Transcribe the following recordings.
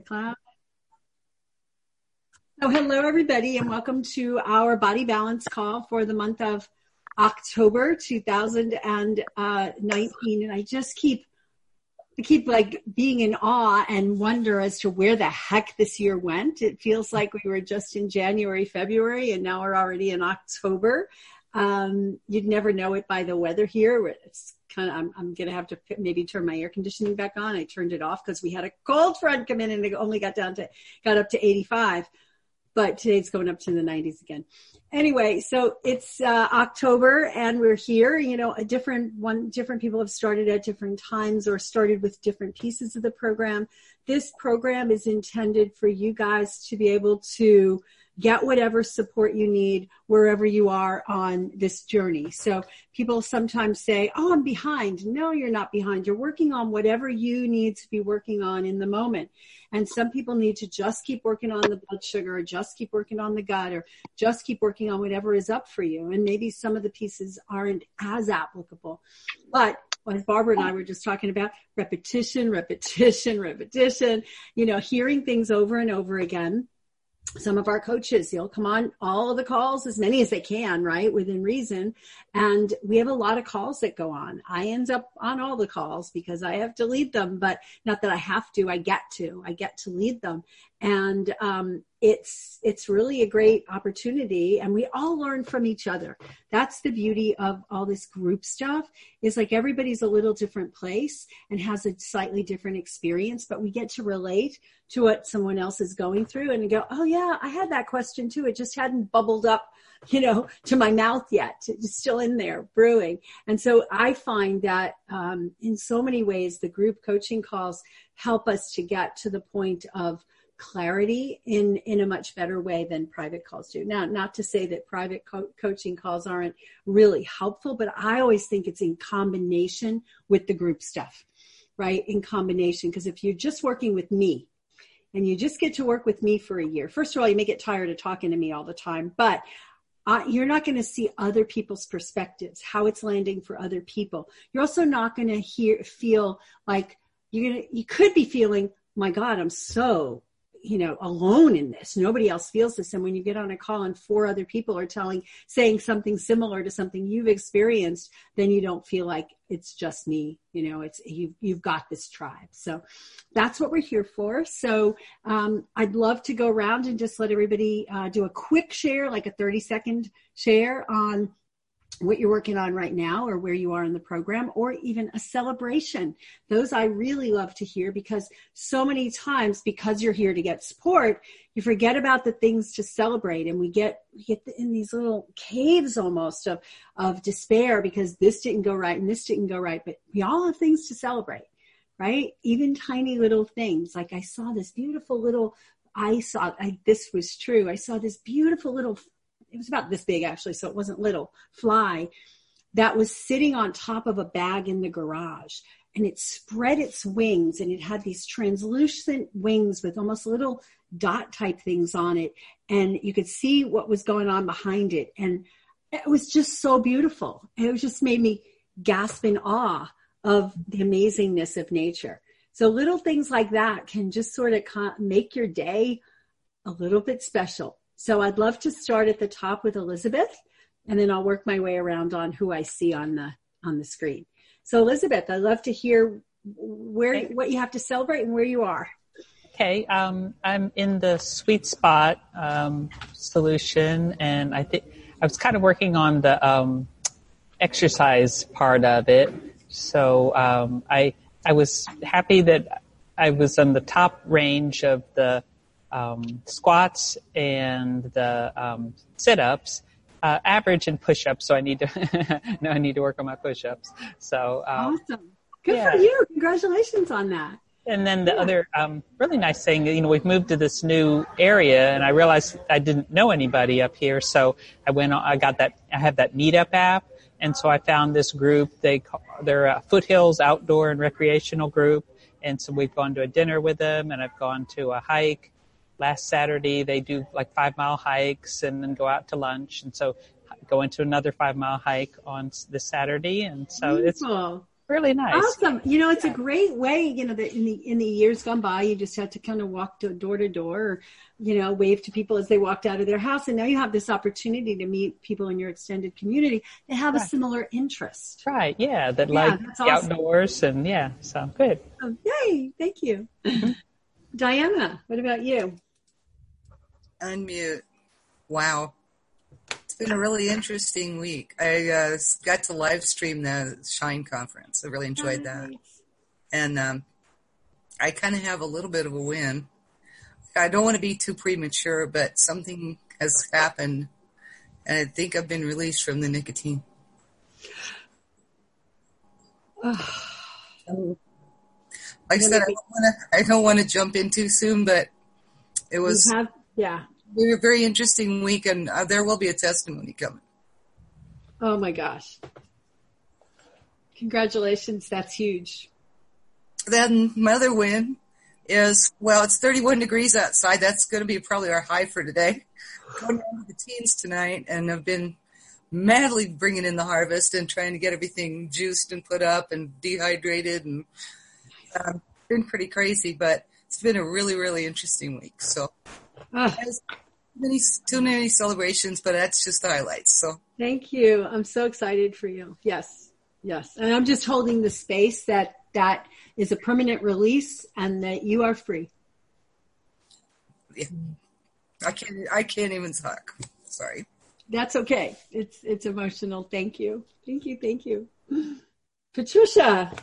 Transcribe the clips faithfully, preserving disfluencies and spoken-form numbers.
Cloud. Oh, hello, everybody, and welcome to our Body Balance call for the month of October two thousand nineteen. And I just keep, I keep like being in awe and wonder as to where the heck this year went. It feels like we were just in January, February, and now we're already in October. Um, you'd never know it by the weather here. It's kind of, I'm, I'm going to have to maybe turn my air conditioning back on. I turned it off because we had a cold front come in and it only got down to, got up to eighty-five. But today it's going up to the nineties again. Anyway, so it's uh, October and we're here. You know, a different one, different people have started at different times or started with different pieces of the program. This program is intended for you guys to be able to get whatever support you need wherever you are on this journey. So people sometimes say, oh, I'm behind. No, you're not behind. You're working on whatever you need to be working on in the moment. And some people need to just keep working on the blood sugar or just keep working on the gut or just keep working on whatever is up for you. And maybe some of the pieces aren't as applicable. But as Barbara and I were just talking about, repetition, repetition, repetition, you know, hearing things over and over again. Some of our coaches, they'll come on all of the calls, as many as they can, right, within reason. And we have a lot of calls that go on. I end up on all the calls because I have to lead them, but not that I have to, I get to, I get to lead them. And um, it's it's really a great opportunity, and we all learn from each other. That's the beauty of all this group stuff, is like everybody's a little different place and has a slightly different experience, but we get to relate to what someone else is going through and go, oh yeah, I had that question too. It just hadn't bubbled up, you know, to my mouth yet. It's still in there brewing. And so I find that um, in so many ways, the group coaching calls help us to get to the point of clarity in, in a much better way than private calls do. Now, not to say that private co- coaching calls aren't really helpful, but I always think it's in combination with the group stuff, right? In combination, because if you're just working with me and you just get to work with me for a year, first of all, you may get tired of talking to me all the time, but uh, you're not going to see other people's perspectives, how it's landing for other people. You're also not going to hear, feel like you're going to, you could be feeling, my God, I'm so you know, alone in this. Nobody else feels this. And when you get on a call and four other people are telling, saying something similar to something you've experienced, then you don't feel like it's just me. You know, it's, you've, you've got this tribe. So that's what we're here for. So um, I'd love to go around and just let everybody uh, do a quick share, like a thirty second share on what you're working on right now or where you are in the program, or even a celebration. Those I really love to hear, because so many times, because you're here to get support, you forget about the things to celebrate. And we get, we get in these little caves almost of, of despair because this didn't go right and this didn't go right. But we all have things to celebrate, right? Even tiny little things. Like I saw this beautiful little, I saw, I, this was true. I saw this beautiful little, it was about this big actually, so it wasn't little, fly that was sitting on top of a bag in the garage, and it spread its wings, and it had these translucent wings with almost little dot type things on it. And you could see what was going on behind it. And it was just so beautiful. It just made me gasp in awe of the amazingness of nature. So little things like that can just sort of make your day a little bit special. So I'd love to start at the top with Elizabeth, and then I'll work my way around on who I see on the on the screen. So Elizabeth, I'd love to hear where okay. what you have to celebrate and where you are. Okay, um, I'm in the sweet spot um, solution, and I think I was kind of working on the um, exercise part of it. So um, I I was happy that I was on the top range of the Um, squats and the um, sit-ups, uh, average and push-ups. So I need to, no, I need to work on my push-ups. So um, awesome, good yeah. for you! Congratulations on that. And then the yeah. other um, really nice thing, you know, we've moved to this new area, and I realized I didn't know anybody up here. So I went, I got that, I have that Meetup app, and so I found this group. They call, they're a Foothills Outdoor and Recreational Group, and so we've gone to a dinner with them, and I've gone to a hike. Last Saturday, they do like five mile hikes and then go out to lunch. And so going to another five mile hike on this Saturday. And so Beautiful. it's really nice. Awesome. You know, it's a great way, you know, that in the, in the years gone by, you just had to kind of walk to door to door, or, you know, wave to people as they walked out of their house. And now you have this opportunity to meet people in your extended community that have Right. a similar interest. Right. Yeah. That Yeah, like that's the awesome. outdoors and yeah. So good. Oh, yay. Thank you. Diana, what about you? Unmute. Wow. It's been a really interesting week. I uh, got to live stream the Shine conference. I really enjoyed that. Nice. And um, I kind of have a little bit of a win. I don't want to be too premature, but something has happened, and I think I've been released from the nicotine. Oh, Like I said, I don't want to, I don't want to jump in too soon, but it you was have, yeah. a very interesting week, and uh, there will be a testimony coming. Oh my gosh. Congratulations. That's huge. Then my other win is, well, it's thirty-one degrees outside. That's going to be probably our high for today. Going down to the teens tonight, and I've been madly bringing in the harvest and trying to get everything juiced and put up and dehydrated, and uh, been pretty crazy, but it's been a really, really interesting week. So Ah, there's many, too many celebrations, but that's just the highlights. So thank you. I'm so excited for you. Yes. Yes. And I'm just holding the space that that is a permanent release and that you are free. yeah, I can't, I can't even talk. Sorry. That's okay. It's, it's emotional. Thank you. Thank you. Thank you. Patricia.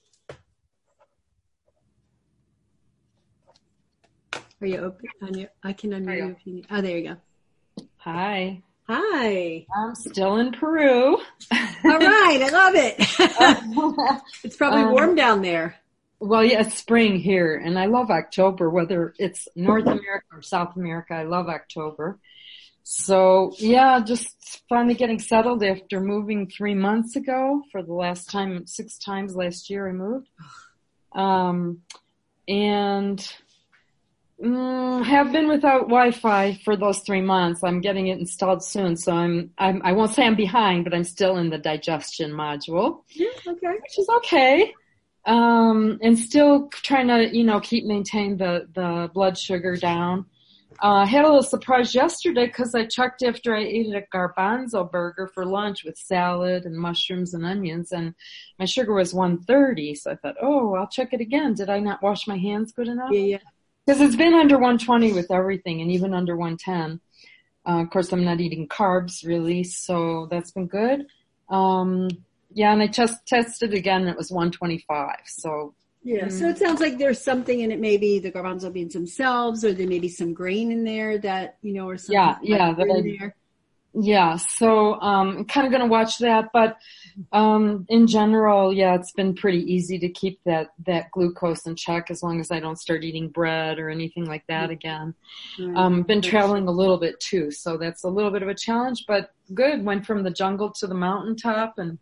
Are you open? On your, I can unmute you if you need. Oh, there you go. Hi. Hi. I'm still in Peru. All right. I love it. It's probably Um, warm down there. Well, yeah, it's spring here, and I love October, whether it's North America or South America. I love October. So, yeah, just finally getting settled after moving three months ago. For the last time, six times last year I moved. Um, and mm, have been without Wi-Fi for those three months. I'm getting it installed soon, so I'm, I'm I won't say I'm behind, but I'm still in the digestion module, Yeah, okay. which is okay. Um, and still trying to, you know, keep maintain the, the blood sugar down. Uh, I had a little surprise yesterday because I checked after I ate a garbanzo burger for lunch with salad and mushrooms and onions, and my sugar was one thirty. So I thought, oh, I'll check it again. Did I not wash my hands good enough? Yeah, yeah. Because it's been under one twenty with everything, and even under one ten. Uh, of course, I'm not eating carbs really, so that's been good. Um, yeah, and I just tested again, and it was one twenty-five. So Yeah, so it sounds like there's something in it, maybe the garbanzo beans themselves, or there may be some grain in there that, you know, or something. Yeah, yeah, that that in I- there. yeah, so um, I'm kind of going to watch that, but um, in general, yeah, it's been pretty easy to keep that that glucose in check as long as I don't start eating bread or anything like that again. Right. Um, been traveling a little bit too, so that's a little bit of a challenge, but good. Went from the jungle to the mountaintop and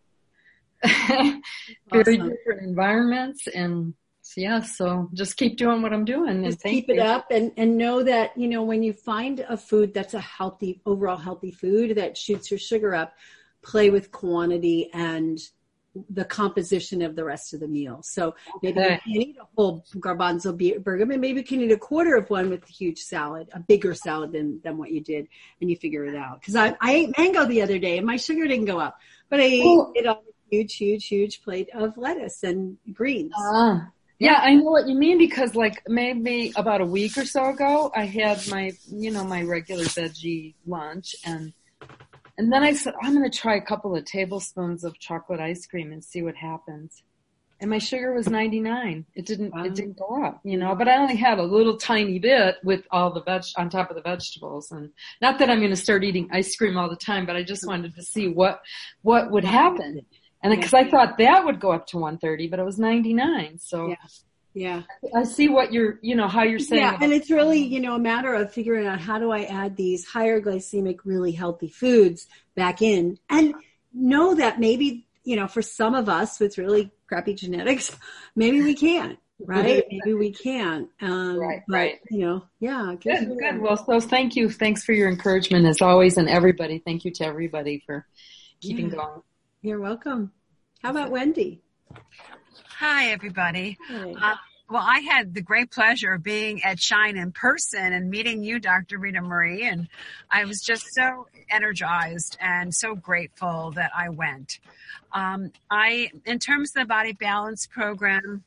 very Awesome. different environments, and yeah, so just keep doing what I'm doing. And Just thank keep it you. up and, and know that, you know, when you find a food that's a healthy, overall healthy food that shoots your sugar up, play with quantity and the composition of the rest of the meal. So maybe Okay. you can't eat a whole garbanzo be- burger, but maybe you can eat a quarter of one with a huge salad, a bigger salad than, than what you did, and you figure it out. Because I, I ate mango the other day and my sugar didn't go up, but I ate Oh. it on a huge, huge, huge plate of lettuce and greens. Ah. Yeah, I know what you mean because like maybe about a week or so ago, I had my, you know, my regular veggie lunch and, and then I said, I'm going to try a couple of tablespoons of chocolate ice cream and see what happens. And my sugar was ninety-nine. It didn't, Wow. it didn't go up, you know, but I only had a little tiny bit with all the veg, on top of the vegetables. And not that I'm going to start eating ice cream all the time, but I just wanted to see what, what would happen. And because I thought that would go up to one thirty, but it was ninety-nine. So Yeah. Yeah. I see what you're, you know, how you're saying. Yeah, and it's really, you know, a matter of figuring out how do I add these higher glycemic, really healthy foods back in, and know that maybe, you know, for some of us with really crappy genetics, maybe we can't, right? Maybe we can't. Um, Right, but, right. you know, yeah. Good, good. Well, so thank you. Thanks for your encouragement as always, and everybody. Thank you to everybody for keeping Yeah. going. You're welcome. How about Wendy? Hi, everybody. Hi. Uh, well, I had the great pleasure of being at Shine in person and meeting you, Doctor Rita Marie, and I was just so energized and so grateful that I went. Um, I, in terms of the Body Balance program,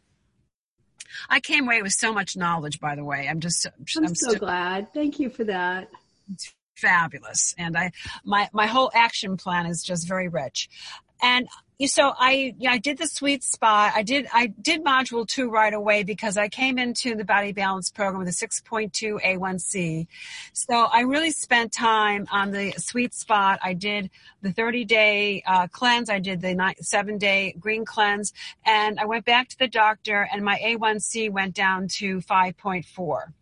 I came away with so much knowledge, by the way. I'm just, I'm, I'm so still glad. Thank you for that. fabulous. And I, my, my whole action plan is just very rich. And so I, yeah, I did the sweet spot. I did, I did module two right away because I came into the Body Balance program with a six point two A one C. So I really spent time on the sweet spot. I did the thirty day uh, cleanse. I did the nine, seven day green cleanse, and I went back to the doctor, and my A one C went down to five point four.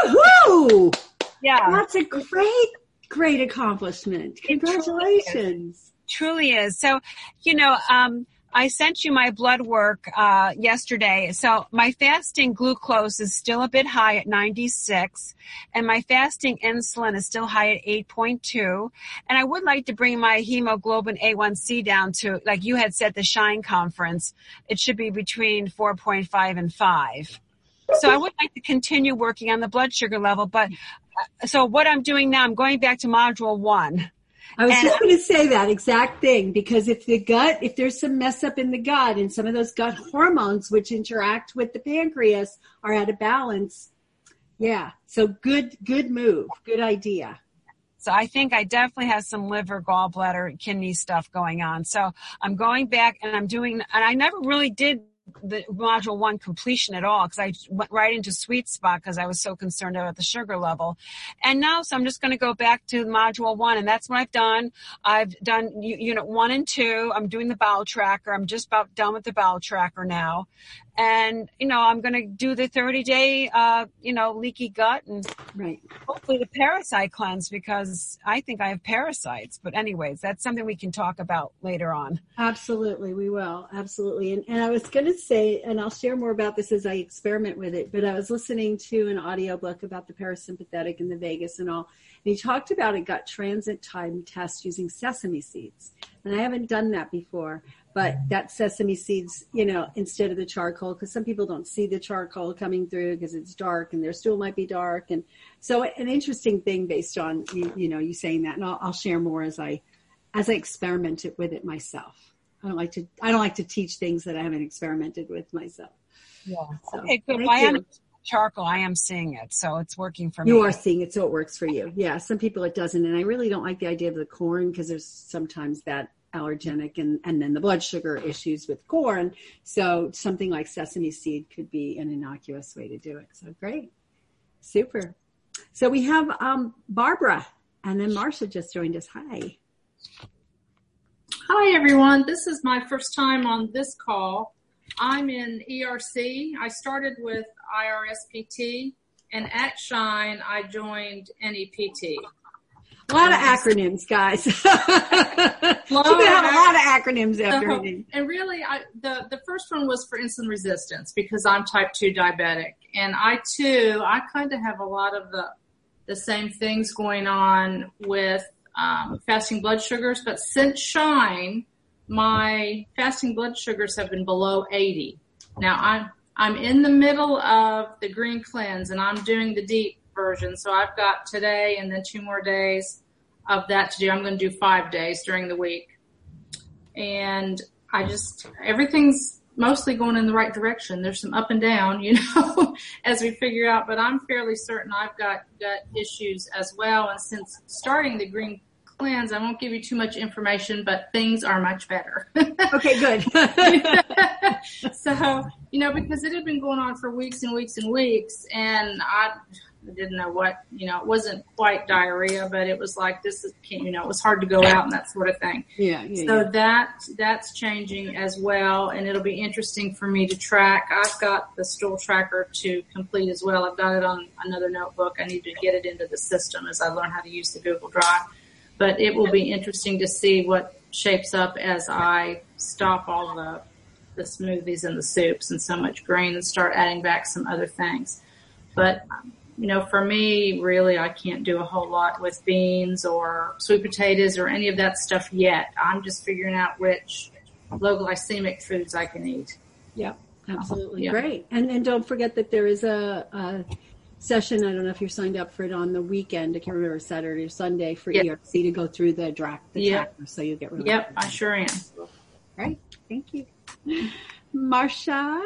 Woohoo! Yeah, That's a great, great accomplishment. Congratulations. Truly is. So, you know, um, I sent you my blood work uh, yesterday. So my fasting glucose is still a bit high at ninety-six, and my fasting insulin is still high at eight point two. And I would like to bring my hemoglobin A one C down to, like you had said, the Shine conference. It should be between four point five and five. So I would like to continue working on the blood sugar level. But uh, so what I'm doing now, I'm going back to module one. I was And just going to say that exact thing, because if the gut, if there's some mess up in the gut and some of those gut hormones which interact with the pancreas are out of balance, yeah. So good, good move. Good idea. So I think I definitely have some liver, gallbladder, kidney stuff going on. So I'm going back and I'm doing, and I never really did the module one completion at all because I went right into sweet spot because I was so concerned about the sugar level. And now, so I'm just going to go back to module one, and that's what I've done. I've done unit one and two. I'm doing the bowel tracker. I'm just about done with the bowel tracker now. And, you know, I'm going to do the thirty day, uh, you know, leaky gut and right. hopefully the parasite cleanse because I think I have parasites. But anyways, that's something we can talk about later on. Absolutely. We will. Absolutely. And, and I was going to say, and I'll share more about this as I experiment with it, but I was listening to an audiobook about the parasympathetic and the vagus and all. And he talked about a gut transit time test using sesame seeds. And I haven't done that before. But that sesame seeds, you know, instead of the charcoal, because some people don't see the charcoal coming through because it's dark and their stool might be dark. And so an interesting thing based on, you, you know, you saying that, and I'll, I'll share more as I, as I experiment with it myself. I don't like to, I don't like to teach things that I haven't experimented with myself. Yeah. So, okay, good. Thank I you. am charcoal. I am seeing it. So it's working for me. You are seeing it. So it works for you. Yeah. Some people it doesn't. And I really don't like the idea of the corn because there's sometimes that allergenic and, and then the blood sugar issues with corn. So something like sesame seed could be an innocuous way to do it. So great. Super. So we have um, Barbara and then Marsha just joined us. Hi. Hi, everyone. This is my first time on this call. I'm in E R C. I started with I R S P T, and at Shine, I joined N E P T. A lot of acronyms, guys. You have a lot of acronyms after so, me. And really, I, the, the first one was for insulin resistance because I'm type two diabetic. And I, too, I kind of have a lot of the the same things going on with um, fasting blood sugars. But since Shine, my fasting blood sugars have been below eighty. Now, I'm, I'm in the middle of the green cleanse, and I'm doing the deep version. So I've got today and then two more days of that to do. I'm going to do five days during the week. And I just, everything's mostly going in the right direction. There's some up and down, you know, as we figure out, but I'm fairly certain I've got gut issues as well. And since starting the green cleanse, I won't give you too much information, but things are much better. Okay, good. So, you know, because it had been going on for weeks and weeks and weeks, and I didn't know what, you know, it wasn't quite diarrhea, but it was like this is, you know, it was hard to go out and that sort of thing. Yeah, yeah. So yeah. that, that's changing as well, and it'll be interesting for me to track. I've got the stool tracker to complete as well. I've got it on another notebook. I need to get it into the system as I learn how to use the Google Drive. But it will be interesting to see what shapes up as I stop all the the smoothies and the soups and so much grain and start adding back some other things. But, you know, for me, really, I can't do a whole lot with beans or sweet potatoes or any of that stuff yet. I'm just figuring out which low glycemic foods I can eat. Yeah, absolutely. Yeah. Great. And and don't forget that there is a, a session, I don't know if you're signed up for it on the weekend, I can't remember, Saturday or Sunday, for Yep. E R C to go through the draft, the Yep. tracker, so you get really Yep, I sure am. Right. Thank you. Marsha?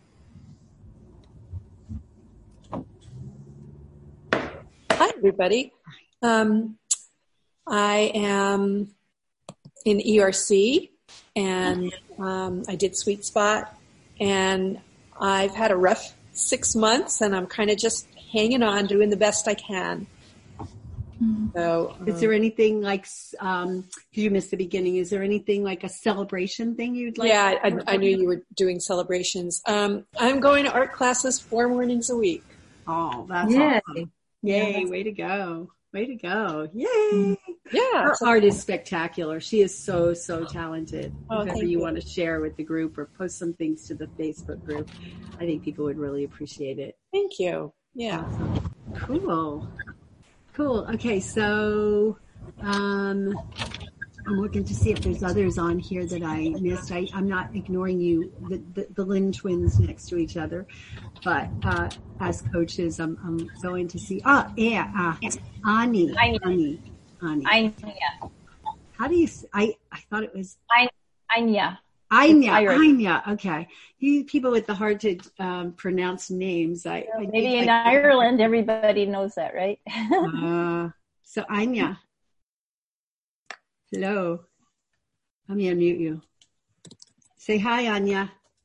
Hi, everybody. Um, I am in E R C, and um, I did Sweet Spot, and I've had a rough six months, and I'm kind of just hanging on, doing the best I can. So, um, Is there anything like, um, because you missed the beginning, is there anything like a celebration thing you'd like? yeah, I, I knew you were doing celebrations. Um, I'm going to art classes four mornings a week. Oh, that's Yay. awesome. Yay, way to go. Way to go. Yay. Yeah. Her art is spectacular. She is so, so talented. Oh, if ever thank you you. want to share with the group or post some things to the Facebook group, I think people would really appreciate it. Thank you. Yeah. Cool. Cool. Okay, so um, I'm looking to see if there's others on here that I missed. I, I'm not ignoring you, the, the, the Lynn twins next to each other, but uh, as coaches, I'm, I'm going to see. Oh, yeah, uh, Ani, Ani, Ani. Anya. How do you? s- I I thought it was Anya. Anya. Irish. Anya. Okay, you people with the hard to um, pronounce names. I, I Maybe think in I- Ireland, everybody knows that, right? Uh, so Anya. Hello. Let me unmute you. Say hi, Anya.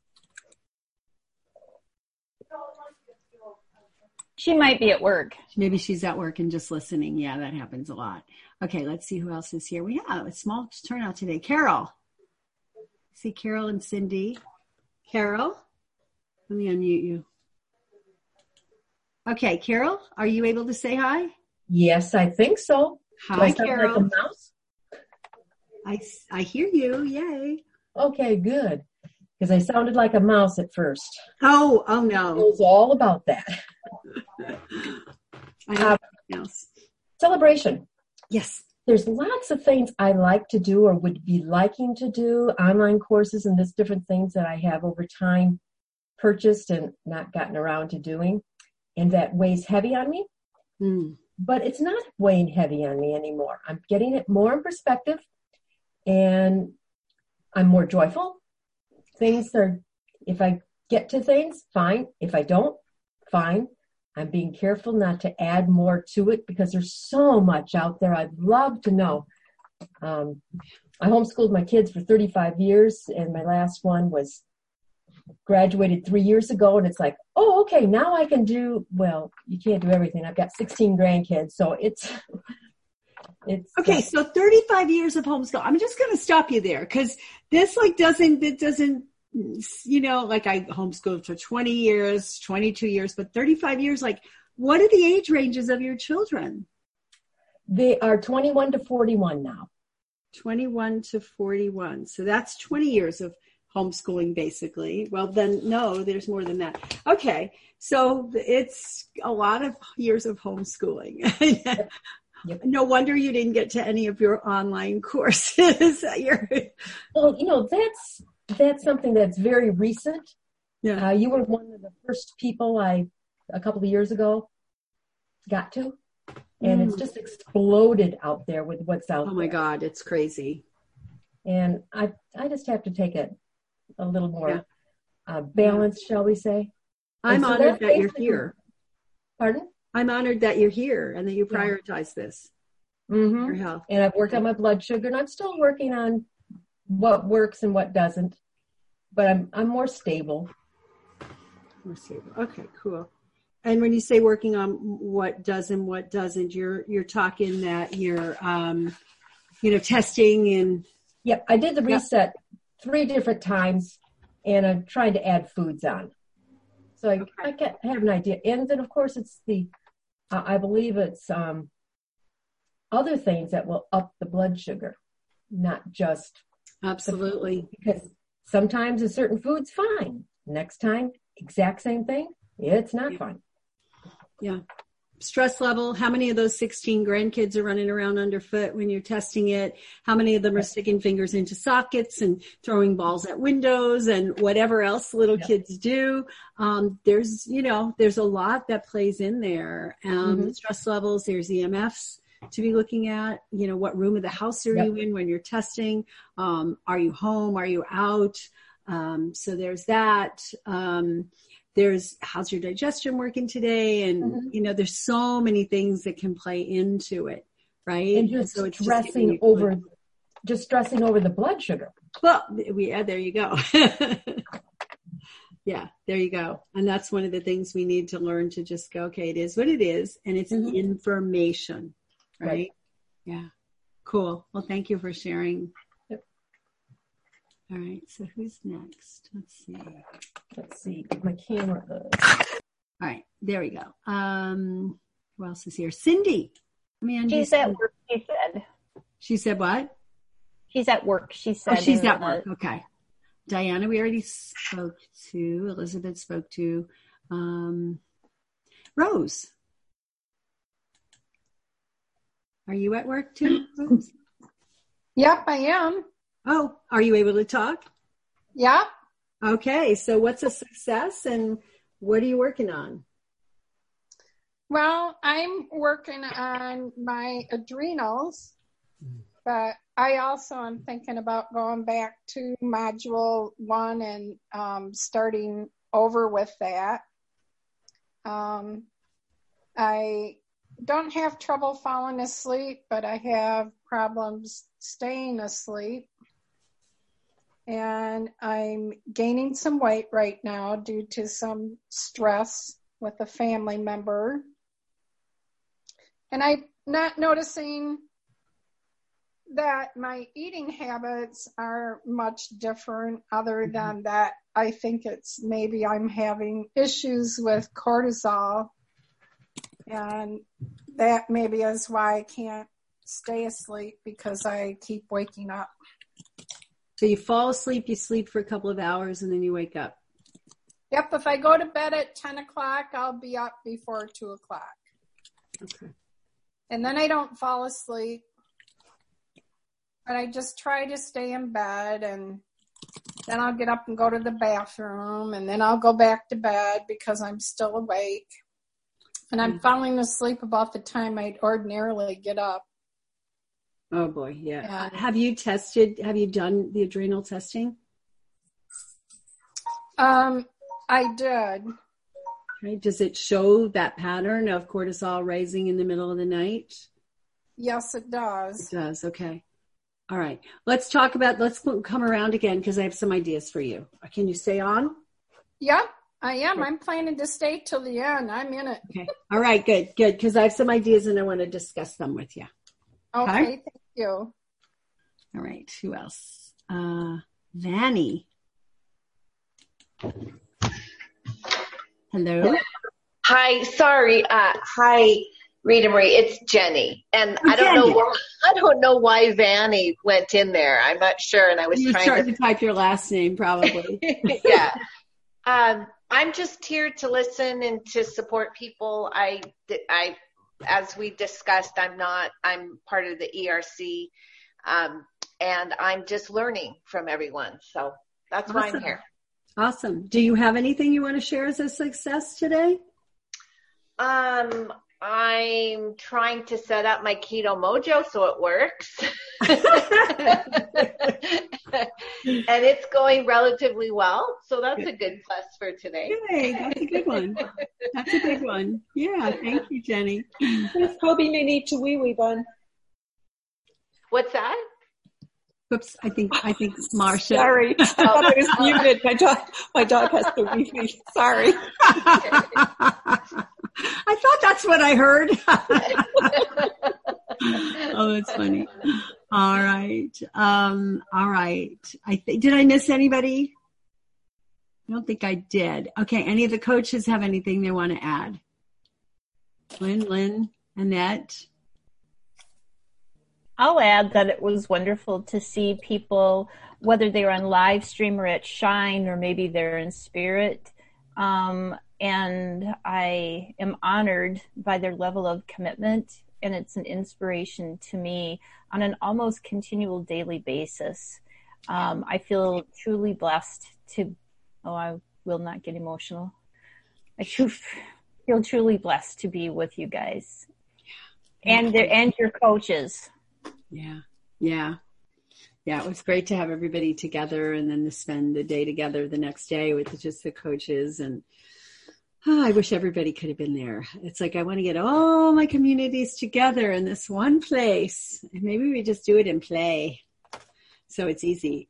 She might be at work. Maybe she's at work and just listening. Yeah, that happens a lot. Okay, let's see who else is here. We have a small turnout today. Carol. See Carol and Cindy. Carol, let me unmute you. Okay, Carol, are you able to say hi? Yes, I think so. Do Hi, I sound Carol. like a mouse? I, I hear you. Yay. Okay, good. Because I sounded like a mouse at first. Oh, oh It no. was all about that. I have nothing else. Celebration. Yes. There's lots of things I like to do or would be liking to do, online courses and this different things that I have over time purchased and not gotten around to doing. And that weighs heavy on me. Mm. But it's not weighing heavy on me anymore. I'm getting it more in perspective, and I'm more joyful. Things are, if I get to things, fine. If I don't, fine. I'm being careful not to add more to it because there's so much out there I'd love to know. Um, I homeschooled my kids for thirty-five years, and my last one was graduated three years ago, and it's like, oh, okay, now I can do, well, you can't do everything. I've got sixteen grandkids, so it's, it's. Okay, uh, so thirty-five years of homeschool. I'm just going to stop you there because this like doesn't, it doesn't, you know, like I homeschooled for twenty years, twenty-two years, but thirty-five years, like what are the age ranges of your children? They are twenty-one to forty-one now. twenty-one to forty-one. So that's twenty years of homeschooling basically. Well, then no, there's more than that. Okay. So it's a lot of years of homeschooling. Yep. No wonder you didn't get to any of your online courses. You're, Well, you know, that's, that's something that's very recent. yeah. Uh, you were one of the first people I, a couple of years ago, got to. And it's Mm. just exploded out there with what's out Oh there. my God, it's crazy. And I, I just have to take it a little more Yeah. uh, balanced, shall we say. I'm And so honored that's that you're basically- here. Pardon? I'm honored that you're here and that you Yeah. prioritize this, Mm-hmm. your health. And I've worked on my blood sugar, and I'm still working on what works and what doesn't. But I'm I'm more stable. More stable. Okay, cool. And when you say working on what does and what doesn't, you're you're talking that you're um, you know, testing and Yep, I did the Yeah. reset three different times, and I'm trying to add foods on. So I, Okay. I get, I have an idea. And then, of course, it's the, uh, I believe it's um, other things that will up the blood sugar, not just absolutely. because sometimes a certain food's fine. Next time, exact same thing, it's not fine. Yeah. stress level, how many of those sixteen grandkids are running around underfoot when you're testing it? How many of them are sticking fingers into sockets and throwing balls at windows and whatever else little yep. kids do? Um, there's, you know, there's a lot that plays in there. Um, mm-hmm. Stress levels, there's E M Fs to be looking at. You know, what room of the house are yep. you in when you're testing? Um, are you home? Are you out? Um, so there's that. Um, There's how's your digestion working today? And, mm-hmm. you know, there's so many things that can play into it, right? And just so it's stressing just over, blood. just stressing over the blood sugar. Well, we, yeah, there you go. Yeah, there you go. And that's one of the things we need to learn to just go, okay, it is what it is. And it's mm-hmm. information, right? right? Yeah. Cool. Well, thank you for sharing. Yep. All right. So who's next? Let's see. Let's see. My camera. All right. There we go. Um, who else is here? Cindy. Let me She's at work, she said. She said what? She's at work, she said. Oh, she's at work. The... Okay. Diana, we already spoke to. Elizabeth spoke to. Um, Rose. Are you at work too, Rose? Yep, I am. Oh, are you able to talk? Yeah. Okay, so what's a success and what are you working on? Well, I'm working on my adrenals, but I also am thinking about going back to module one and um, starting over with that. Um, I don't have trouble falling asleep, but I have problems staying asleep. And I'm gaining some weight right now due to some stress with a family member. And I'm not noticing that my eating habits are much different other than that I think it's maybe I'm having issues with cortisol. And that maybe is why I can't stay asleep because I keep waking up. So you fall asleep, you sleep for a couple of hours, and then you wake up. Yep, if I go to bed at ten o'clock, I'll be up before two o'clock. Okay. And then I don't fall asleep. But I just try to stay in bed, and then I'll get up and go to the bathroom, and then I'll go back to bed because I'm still awake. And I'm falling asleep about the time I'd ordinarily get up. Oh boy, yeah. Uh, have you tested, have you done the adrenal testing? Um, I did. Okay. Does it show that pattern of cortisol rising in the middle of the night? Yes, it does. It does, okay. All right. Let's talk about, let's come around again because I have some ideas for you. Can you stay on? Yep, I am. I'm planning to stay till the end. I'm in it. Okay. All right, good, good. Because I have some ideas and I want to discuss them with you. Okay, okay, thank you. All right, who else? Uh, Vanny. Hello. Hi, sorry. Uh, hi, Rita Marie. It's Jenny, and oh, I don't Jenny. know. Why, I don't know why Vanny went in there. I'm not sure, and I was you trying starting to... to type your last name, probably. Yeah. Um, I'm just here to listen and to support people. I, I. As we discussed, I'm not, I'm part of the E R C, um, and I'm just learning from everyone. So that's awesome. why I'm here. Awesome. Do you have anything you want to share as a success today? Um, I'm trying to set up my Keto Mojo so it works. And it's going relatively well. So that's a good plus for today. Hey, that's a good one. That's a good one. Yeah, thank you, Jenny. Kobe may need to wee wee bun. What's that? Oops, I think I think Marsha. Sorry, I thought I was muted. My dog, my dog has to wee wee. Sorry. I thought that's what I heard. Oh, that's funny. All right. Um, all right. I th- did I miss anybody? I don't think I did. Okay. Any of the coaches have anything they want to add? Lynn, Lynn, Annette? I'll add that it was wonderful to see people, whether they were on live stream or at Shine, or maybe they're in spirit, um, and I am honored by their level of commitment, and it's an inspiration to me on an almost continual daily basis. Um, I feel truly blessed to, oh, I will not get emotional. I tr- feel truly blessed to be with you guys and their, and your coaches. Yeah. Yeah. Yeah. It was great to have everybody together and then to spend the day together the next day with just the coaches. And oh, I wish everybody could have been there. It's like, I want to get all my communities together in this one place, and maybe we just do it in play. So it's easy.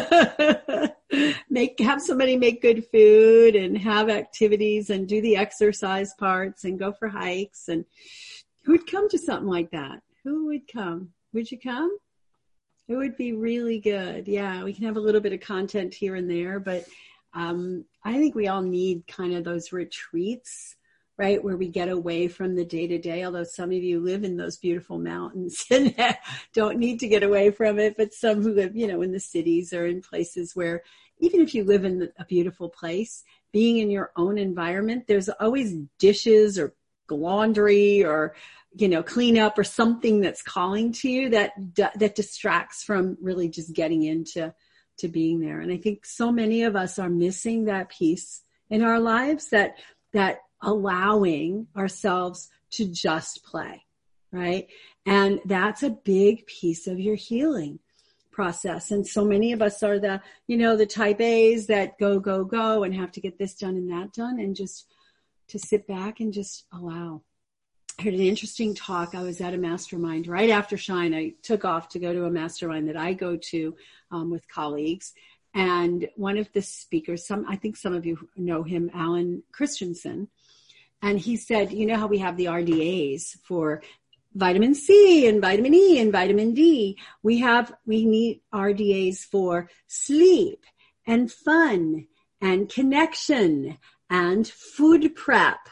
Make, have somebody make good food and have activities and do the exercise parts and go for hikes. And who'd come to something like that? Who would come? Would you come? It would be really good. Yeah, we can have a little bit of content here and there, but um, I think we all need kind of those retreats, right, where we get away from the day-to-day, although some of you live in those beautiful mountains and don't need to get away from it, but some who live, you know, in the cities or in places where even if you live in a beautiful place, being in your own environment, there's always dishes or laundry or, you know, cleanup or something that's calling to you that that distracts from really just getting into to being there. And I think so many of us are missing that piece in our lives, that that allowing ourselves to just play, right? And that's a big piece of your healing process. And so many of us are the, you know, the type A's that go, go, go and have to get this done and that done, and just to sit back and just allow. I heard an interesting talk. I was at a mastermind right after Shine. I took off to go to a mastermind that I go to um, with colleagues. And one of the speakers, some, I think some of you know him, Alan Christensen. And he said, you know how we have the R D As for vitamin C and vitamin E and vitamin D. We have, we need R D As for sleep and fun and connection and food prep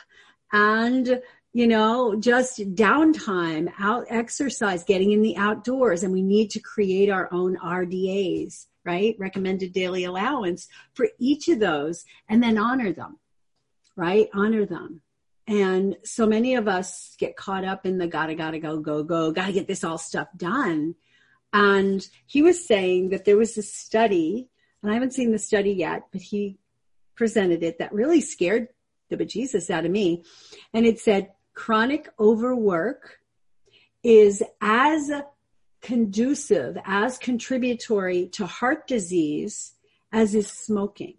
and, you know, just downtime, out exercise, getting in the outdoors. And we need to create our own R D As, right? Recommended daily allowance for each of those, and then honor them, right? Honor them. And so many of us get caught up in the gotta, gotta, go, go, go, gotta get this all stuff done. And he was saying that there was a study, and I haven't seen the study yet, but he presented it, that really scared the bejesus out of me. And it said chronic overwork is as conducive, as contributory to heart disease as is smoking.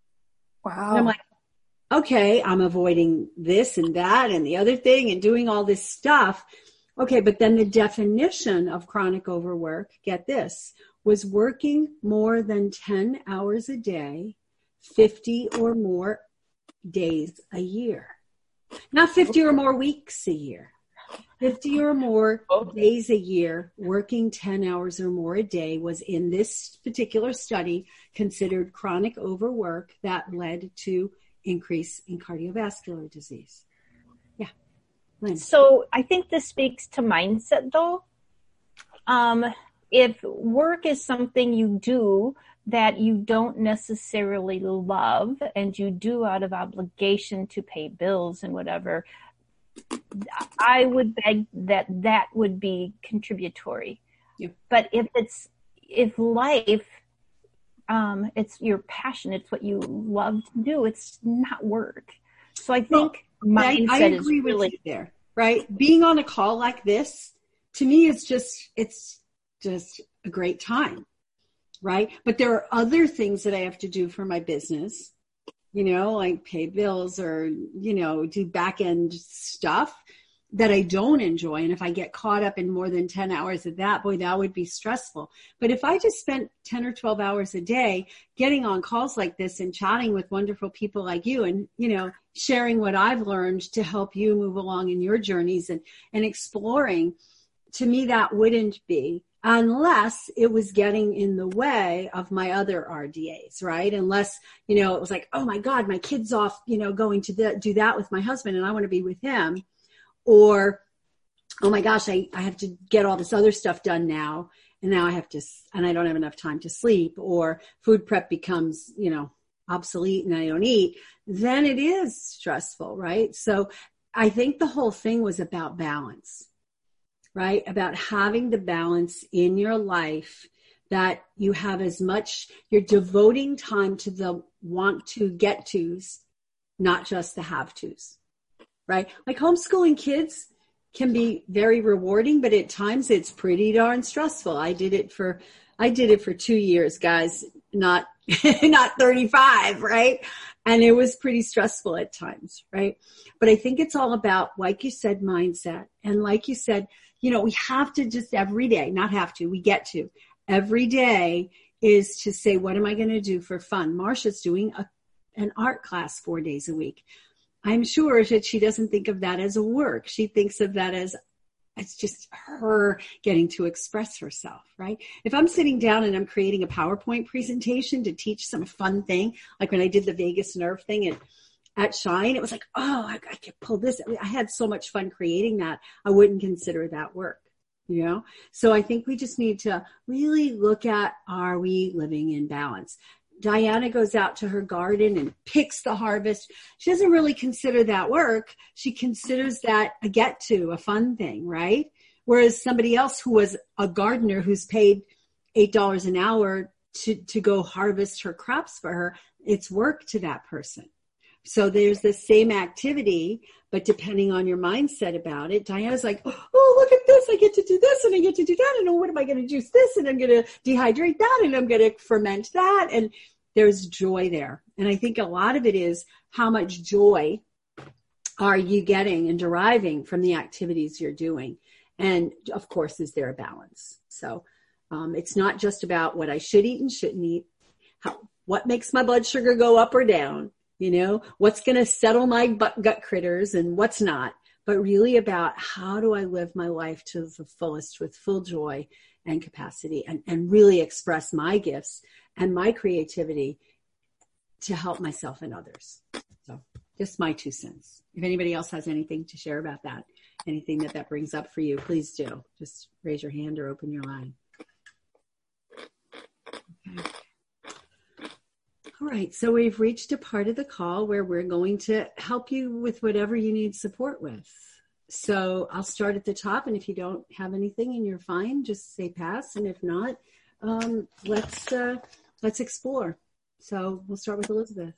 Wow. And I'm like, okay, I'm avoiding this and that and the other thing and doing all this stuff. Okay, but then the definition of chronic overwork, get this, was working more than ten hours a day, fifty or more days a year. Not fifty or more weeks a year. fifty or more days a year, working ten hours or more a day was in this particular study considered chronic overwork that led to increase in cardiovascular disease. Yeah. Lynn. So I think this speaks to mindset though. Um, if work is something you do that you don't necessarily love and you do out of obligation to pay bills and whatever, I would beg that that would be contributory. Yeah. But if it's, if life, um, it's your passion, it's what you love to do, it's not work. So I think well, mindset I, I agree is really with you there, right? Being on a call like this, to me, it's just, it's just a great time, right? But there are other things that I have to do for my business, you know, like pay bills or, you know, do back end stuff that I don't enjoy. And if I get caught up in more than ten hours of that, boy, that would be stressful. But if I just spent ten or twelve hours a day getting on calls like this and chatting with wonderful people like you and, you know, sharing what I've learned to help you move along in your journeys and, and exploring, to me, that wouldn't be, unless it was getting in the way of my other R D As, right? Unless, you know, it was like, oh my God, my kid's off, you know, going to the, do that with my husband and I want to be with him. Or, oh my gosh, I, I have to get all this other stuff done now. And now I have to, and I don't have enough time to sleep, or food prep becomes, you know, obsolete and I don't eat, then it is stressful, right? So I think the whole thing was about balance, right? About having the balance in your life that you have as much, you're devoting time to the want to get tos, not just the have tos, right? Like homeschooling kids can be very rewarding, but at times it's pretty darn stressful. I did it for, I did it for two years, guys, not, not thirty-five, right? And it was pretty stressful at times, right? But I think it's all about, like you said, mindset. And like you said, you know, we have to just every day, not have to, we get to, every day is to say, what am I going to do for fun? Marsha's doing a, an art class four days a week. I'm sure that she doesn't think of that as a work. She thinks of that as it's just her getting to express herself, right? If I'm sitting down and I'm creating a PowerPoint presentation to teach some fun thing, like when I did the vagus nerve thing at, at Shine, it was like, oh, I, I could pull this. I had so much fun creating that. I wouldn't consider that work, you know? So I think we just need to really look at, are we living in balance? Diana goes out to her garden and picks the harvest. She doesn't really consider that work. She considers that a get to, a fun thing, right? Whereas somebody else who was a gardener who's paid eight dollars an hour to, to go harvest her crops for her, it's work to that person. So there's the same activity, but depending on your mindset about it, Diana's like, oh, look at this. I get to do this and I get to do that. And oh, what am I going to juice this? And I'm going to dehydrate that and I'm going to ferment that. And there's joy there. And I think a lot of it is how much joy are you getting and deriving from the activities you're doing? And of course, is there a balance? So um, it's not just about what I should eat and shouldn't eat. How, what makes my blood sugar go up or down? You know, what's going to settle my gut critters and what's not, but really about how do I live my life to the fullest with full joy and capacity and, and really express my gifts and my creativity to help myself and others. So just my two cents. If anybody else has anything to share about that, anything that that brings up for you, please do. Just raise your hand or open your line. Okay. All right, so we've reached a part of the call where we're going to help you with whatever you need support with. So I'll start at the top, and if you don't have anything and you're fine, just say pass. And if not, um, let's uh, let's explore. So we'll start with Elizabeth.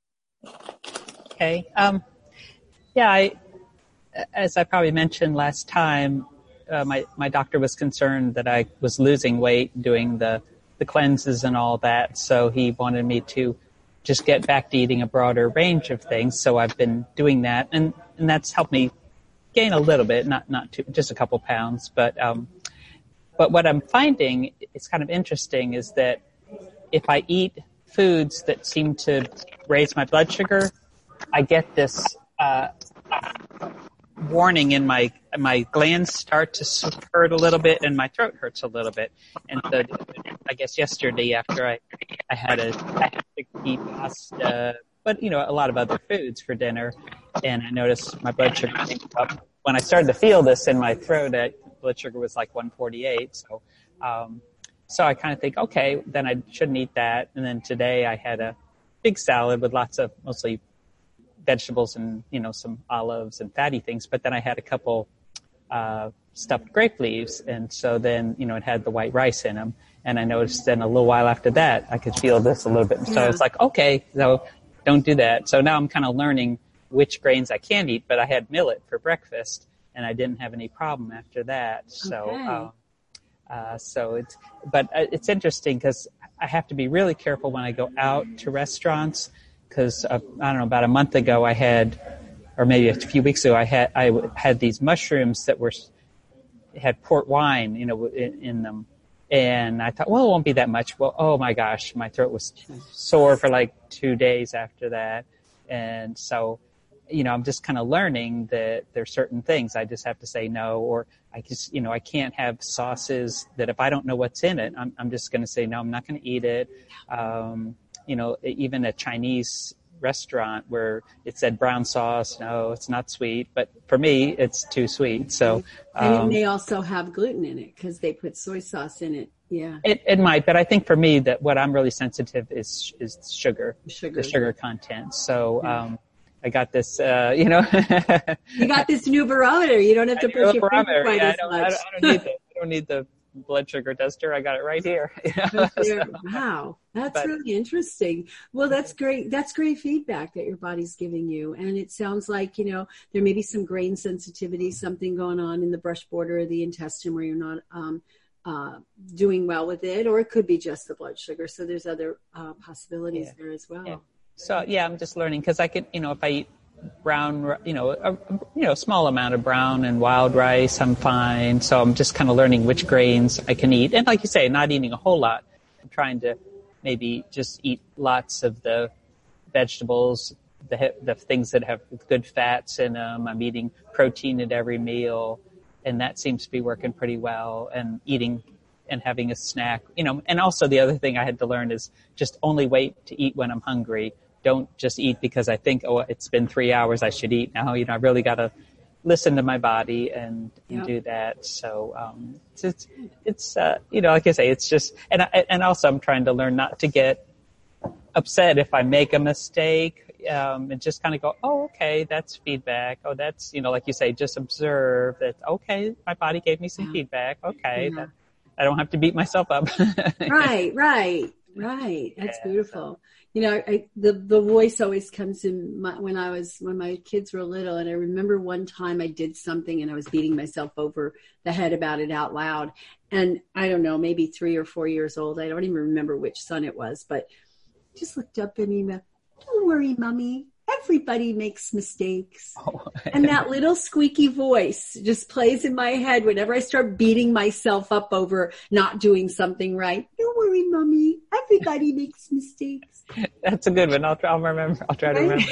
Okay. Um, yeah, I, as I probably mentioned last time, uh, my my doctor was concerned that I was losing weight doing the. the cleanses and all that. So he wanted me to just get back to eating a broader range of things. So I've been doing that, and, and that's helped me gain a little bit, not, not too, just a couple pounds. But, um, but what I'm finding is kind of interesting is that if I eat foods that seem to raise my blood sugar, I get this, uh, warning in my my glands start to hurt a little bit and my throat hurts a little bit. And so I guess yesterday after I I had a chickpea pasta, but you know a lot of other foods for dinner, and I noticed my blood sugar came up. When I started to feel this in my throat, I, blood sugar was like one forty-eight. So um, so I kind of think, okay, then I shouldn't eat that. And then today I had a big salad with lots of mostly vegetables and, you know, some olives and fatty things. But then I had a couple uh, stuffed grape leaves. And so then, you know, it had the white rice in them. And I noticed then a little while after that, I could feel this a little bit. So yeah. It's like, okay, so don't do that. So now I'm kind of learning which grains I can eat. But I had millet for breakfast and I didn't have any problem after that. So, okay. uh, uh, so it's, but it's interesting because I have to be really careful when I go out to restaurants. Because uh, I don't know, about a month ago I had, or maybe a few weeks ago I had, I had these mushrooms that were had port wine, you know, in, in them, and I thought, well, it won't be that much. Well, oh my gosh, my throat was sore for like two days after that, and so, you know, I'm just kind of learning that there's certain things I just have to say no, or I just, you know, I can't have sauces that if I don't know what's in it, I'm I'm just going to say no, I'm not going to eat it. Um, You know, even a Chinese restaurant where it said brown sauce, no, it's not sweet. But for me, it's too sweet. So, um, and they also have gluten in it because they put soy sauce in it Yeah. It it might, but I think for me that what I'm really sensitive is is sugar, Sugar. the sugar content. So Yeah. um, I got this, uh, you know. You got this new barometer. You don't have to I push do a your finger barometer. quite Yeah, as I don't, much. I don't, I don't need the I don't need the blood sugar tester. I got it right here. Right there. Wow, that's But- really interesting. Well, that's great. That's great feedback that your body's giving you. And it sounds like, you know, there may be some grain sensitivity, something going on in the brush border of the intestine where you're not um, uh, doing well with it, or it could be just the blood sugar. So there's other uh, possibilities Yeah. there as well. Yeah. So yeah, I'm just learning because I can, you know, if I eat brown, you know, a, you know, small amount of brown and wild rice, I'm fine. So I'm just kind of learning which grains I can eat. And like you say, not eating a whole lot. I'm trying to maybe just eat lots of the vegetables, the the things that have good fats in them. I'm eating protein at every meal, and that seems to be working pretty well. And eating and having a snack, you know, and also the other thing I had to learn is just only wait to eat when I'm hungry. Don't just eat because I think, oh, it's been three hours, I should eat now. You know, I really got to listen to my body and, and Yep. do that. So um, it's, it's, it's uh, you know, like I say, it's just, and I, and also I'm trying to learn not to get upset if I make a mistake um, and just kind of go, oh, okay, that's feedback. Oh, that's, you know, like you say, just observe that, okay, my body gave me some Yeah. feedback. Okay, Yeah. that, I don't have to beat myself up. Right, right, right. That's Yeah, beautiful. You know, I, the the voice always comes in my, when I was when my kids were little, and I remember one time I did something and I was beating myself over the head about it out loud. And I don't know, maybe three or four years old. I don't even remember which son it was, but I just looked up and he went, "Don't worry, Mommy. Everybody makes mistakes." Oh. And that little squeaky voice just plays in my head whenever I start beating myself up over not doing something right. "Don't worry, Mommy. Everybody makes mistakes." That's a good one. I'll try, I'll remember. I'll try to remember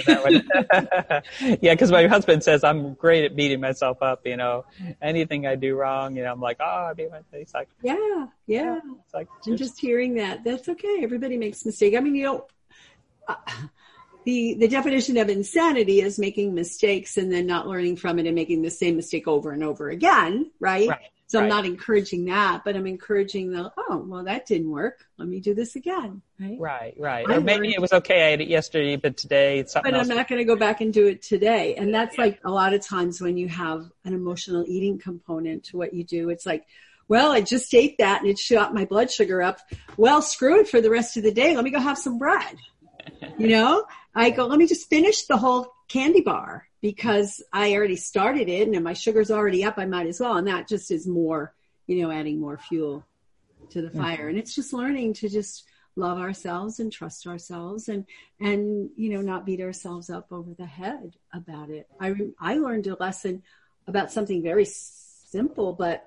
that one. Yeah, because my husband says I'm great at beating myself up. You know, anything I do wrong, you know, I'm like, oh, I beat myself. He's like, Yeah, yeah. it's like, And just hearing that, that's okay. Everybody makes mistakes. I mean, you know, uh, the the definition of insanity is making mistakes and then not learning from it and making the same mistake over and over again, right? Right, So I'm right. not encouraging that, but I'm encouraging the, oh, well, that didn't work. Let me do this again, right? right, right. I Or maybe learned- it was okay. I ate it yesterday, but today it's something But else. I'm not going to go back and do it today. And that's like a lot of times when you have an emotional eating component to what you do, it's like, well, I just ate that and it shot my blood sugar up. Well, screw it for the rest of the day. Let me go have some bread. You know, I go, let me just finish the whole candy bar because I already started it and my sugar's already up. I might as well. And that just is more, you know, adding more fuel to the fire. Mm-hmm. And it's just learning to just love ourselves and trust ourselves and, and, you know, not beat ourselves up over the head about it. I, I learned a lesson about something very simple, but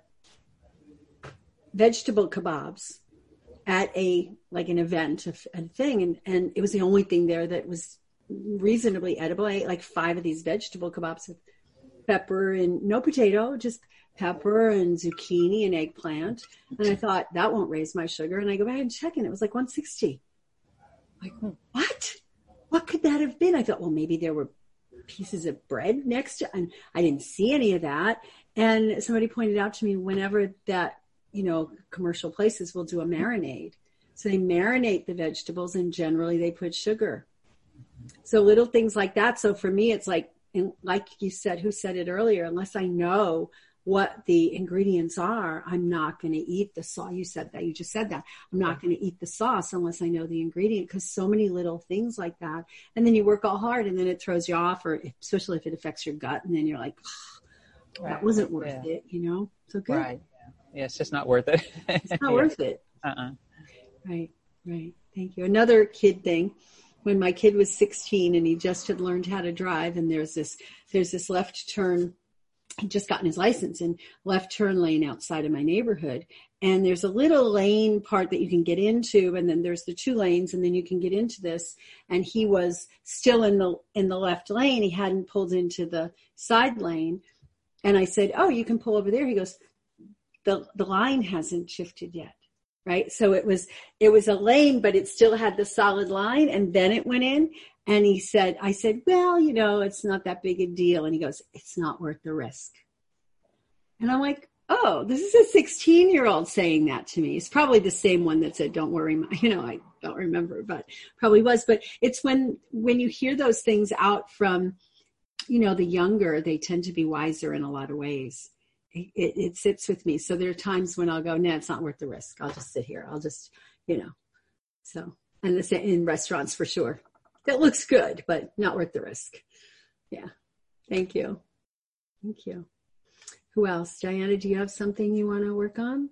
vegetable kebabs at a, like an event, a, a thing. And, and it was the only thing there that was reasonably edible. I ate like five of these vegetable kebabs with pepper and no potato, just pepper and zucchini and eggplant. And I thought that won't raise my sugar. And I go back and check and it was like one sixty. Like, what? What could that have been? I thought, well, maybe there were pieces of bread next to, and I didn't see any of that. And somebody pointed out to me whenever that, you know, commercial places will do a marinade. So they marinate the vegetables and generally they put sugar. So little things like that. So for me, it's like, and like you said, who said it earlier, unless I know what the ingredients are, I'm not going to eat the sauce. You said that, you just said that. I'm not going to eat the sauce unless I know the ingredient, because so many little things like that. And then you work all hard and then it throws you off, or especially if it affects your gut. And then you're like, oh, that wasn't worth Yeah. it, you know? So good. Right. Yeah, it's just not worth it. It's not worth it. Uh-uh. Right, right. Thank you. Another kid thing. When my kid was sixteen and he just had learned how to drive, and there's this, there's this left turn, he'd just gotten his license, and left turn lane outside of my neighborhood. And there's a little lane part that you can get into, and then there's the two lanes, and then you can get into this. And he was still in the, in the left lane. He hadn't pulled into the side lane. And I said, oh, you can pull over there. He goes, the, the line hasn't shifted yet. Right. So it was, it was a lane, but it still had the solid line, and then it went in. And he said, I said, well, you know, it's not that big a deal. And he goes, it's not worth the risk. And I'm like, oh, this is a sixteen year old saying that to me. It's probably the same one that said, don't worry, you know, I don't remember, but probably was. But it's when, when you hear those things out from, you know, the younger, they tend to be wiser in a lot of ways. It, it, it sits with me. So there are times when I'll go, nah, it's not worth the risk. I'll just sit here. I'll just, you know, so, and this in restaurants for sure. That looks good, but not worth the risk. Yeah. Thank you. Thank you. Who else? Diana, do you have something you want to work on?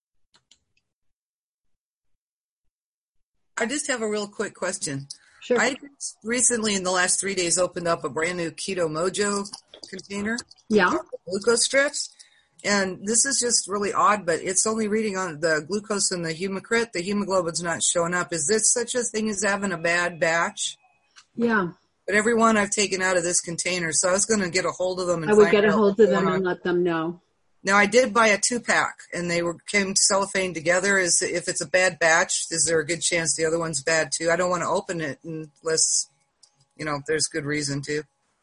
I just have a real quick question. Sure. I recently, in the last three days, opened up a brand new Keto Mojo container. Yeah. Glucose strips. And this is just really odd, but it's only reading on the glucose and the hematocrit. The hemoglobin's not showing up. Is this such a thing as having a bad batch? Yeah. But every one I've taken out of this container, so I was going to get a hold of them. And I would find get a out hold what's of them going and on. let them know. Now, I did buy a two-pack, and they were came cellophane together. Is if it's a bad batch, is there a good chance the other one's bad too? I don't want to open it unless, you know, there's good reason to.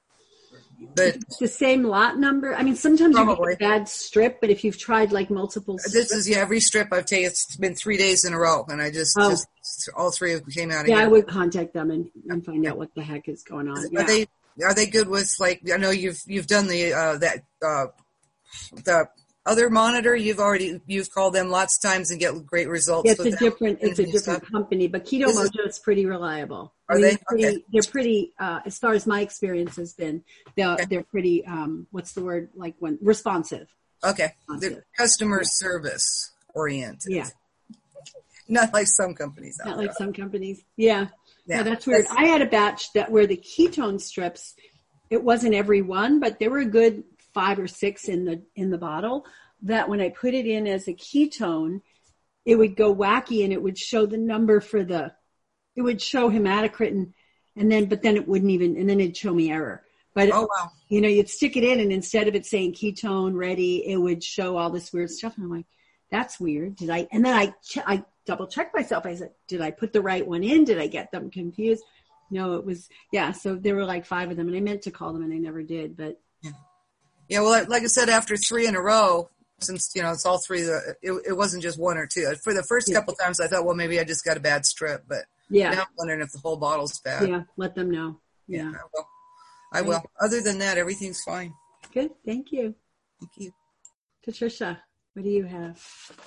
But it's the same lot number. I mean, sometimes probably. you get a bad strip, but if you've tried like multiple strips. This is, yeah, every strip I've taken, it's been three days in a row, and I just, Oh. just all three of them came out Yeah, again. I would contact them and, and find out what the heck is going on. Are Yeah. they are they good with, like, I know you've you've done the uh, that uh, the other monitor. You've already you've called them lots of times and get great results. Yeah, it's with a them. different it's a And different stuff. company, but Keto This is- Mojo is pretty reliable. Are I mean, they? They're pretty, Okay. they're pretty uh, as far as my experience has been. They're Okay. they're pretty. Um, what's the word? Like when responsive. Okay, Responsive. they're customer Yeah. service oriented. Yeah, Not like some companies out not there. like some companies. Yeah, Yeah, yeah, that's weird. that's- I had a batch that where the ketone strips. It wasn't every one, but there were a good five or six in the in the bottle. That when I put it in as a ketone, it would go wacky and it would show the number for the. It would show hematocrit and, and then, but then it wouldn't even, and then it'd show me error. But, Oh wow. you know, you'd stick it in and instead of it saying ketone ready, it would show all this weird stuff. And I'm like, that's weird. Did I, and then I, ch- I double checked myself. I said, did I put the right one in? Did I get them confused? No, it was, yeah. So there were like five of them and I meant to call them and I never did, but. Yeah. Yeah. Well, like I said, after three in a row, since, you know, it's all three, the, it, it wasn't just one or two. For the first Yeah. couple times, I thought, well, maybe I just got a bad strip, but Yeah. now I'm wondering if the whole bottle's bad. Yeah. Let them know. Yeah. I will. I will. Other than that, everything's fine. Good. Thank you. Thank you. Patricia, what do you have?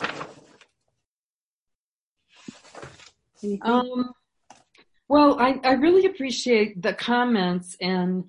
Anything? Um, well, I, I really appreciate the comments and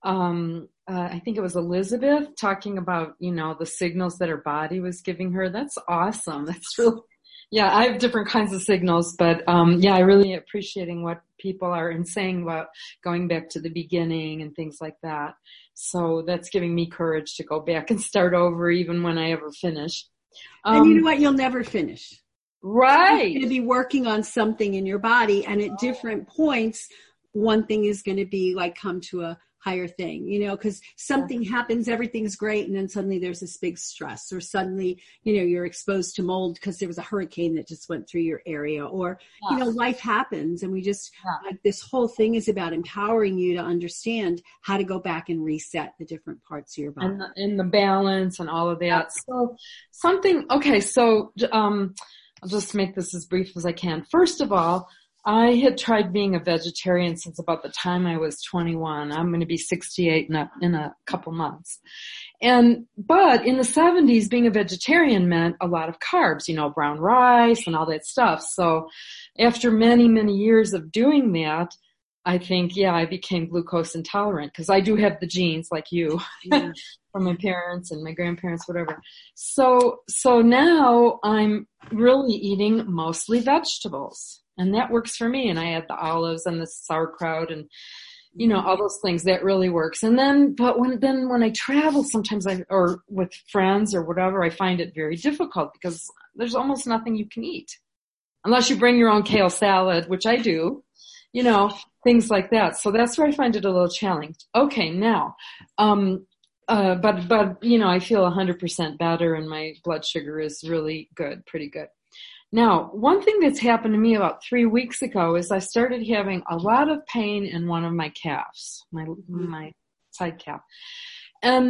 um, uh, I think it was Elizabeth talking about, you know, the signals that her body was giving her. That's awesome. That's really, yeah, I have different kinds of signals, but um, yeah, I really appreciating what people are and saying about going back to the beginning and things like that. So that's giving me courage to go back and start over even when I ever finish. Um, and you know what? You'll never finish. Right. You're going to be working on something in your body, and at different points, one thing is going to be like come to a higher thing, you know, because something happens, everything's great, and then suddenly there's this big stress, or suddenly, you know, you're exposed to mold because there was a hurricane that just went through your area, or, Yeah. you know, life happens, and we just, Yeah. like, this whole thing is about empowering you to understand how to go back and reset the different parts of your body. and the, and the balance and all of that. So something, okay, so um, I'll just make this as brief as I can. First of all, I had tried being a vegetarian since about the time I was twenty-one. I'm going to be sixty-eight in a, in a couple months. And, but in the seventies, being a vegetarian meant a lot of carbs, you know, brown rice and all that stuff. So after many, many years of doing that, I think, yeah, I became glucose intolerant because I do have the genes like you Yeah. from my parents and my grandparents, whatever. So, so now I'm really eating mostly vegetables and that works for me. And I add the olives and the sauerkraut and, you know, all those things that really works. And then, but when, then when I travel sometimes I, or with friends or whatever, I find it very difficult because there's almost nothing you can eat unless you bring your own kale salad, which I do. You know, things like that. So that's where I find it a little challenging. Okay, now, um, uh, but, but, you know, I feel one hundred percent better and my blood sugar is really good, pretty good. Now, one thing that's happened to me about three weeks ago is I started having a lot of pain in one of my calves, my, my side calf. And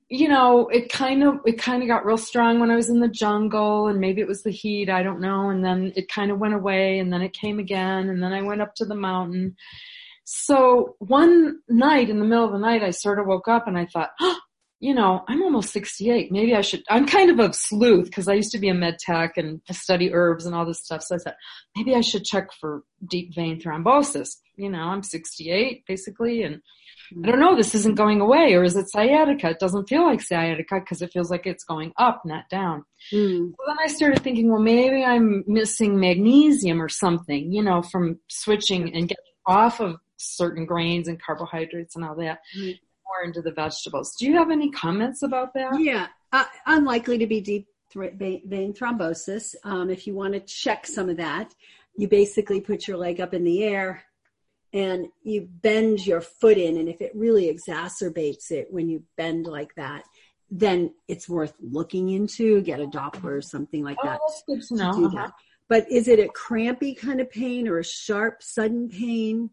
you know, it kind of, it kind of got real strong when I was in the jungle, and maybe it was the heat, I don't know. And then it kind of went away, and then it came again, and then I went up to the mountain. So one night in the middle of the night, I sort of woke up and I thought, oh, you know, I'm almost sixty-eight. Maybe I should, I'm kind of a sleuth because I used to be a med tech and I study herbs and all this stuff. So I thought, maybe I should check for deep vein thrombosis. You know, I'm sixty-eight basically, and I don't know, this isn't going away, or is it sciatica? It doesn't feel like sciatica because it feels like it's going up, not down. Mm. So then I started thinking, well, maybe I'm missing magnesium or something, you know, from switching and getting off of certain grains and carbohydrates and all that, mm. more into the vegetables. Do you have any comments about that? Yeah, uh, unlikely to be deep th- vein thrombosis. Um, if you want to check some of that, you basically put your leg up in the air and you bend your foot in, and if it really exacerbates it when you bend like that, then it's worth looking into, get a Doppler or something like that. Oh, that's good to know. To do uh-huh. that. But is it a crampy kind of pain or a sharp, sudden pain?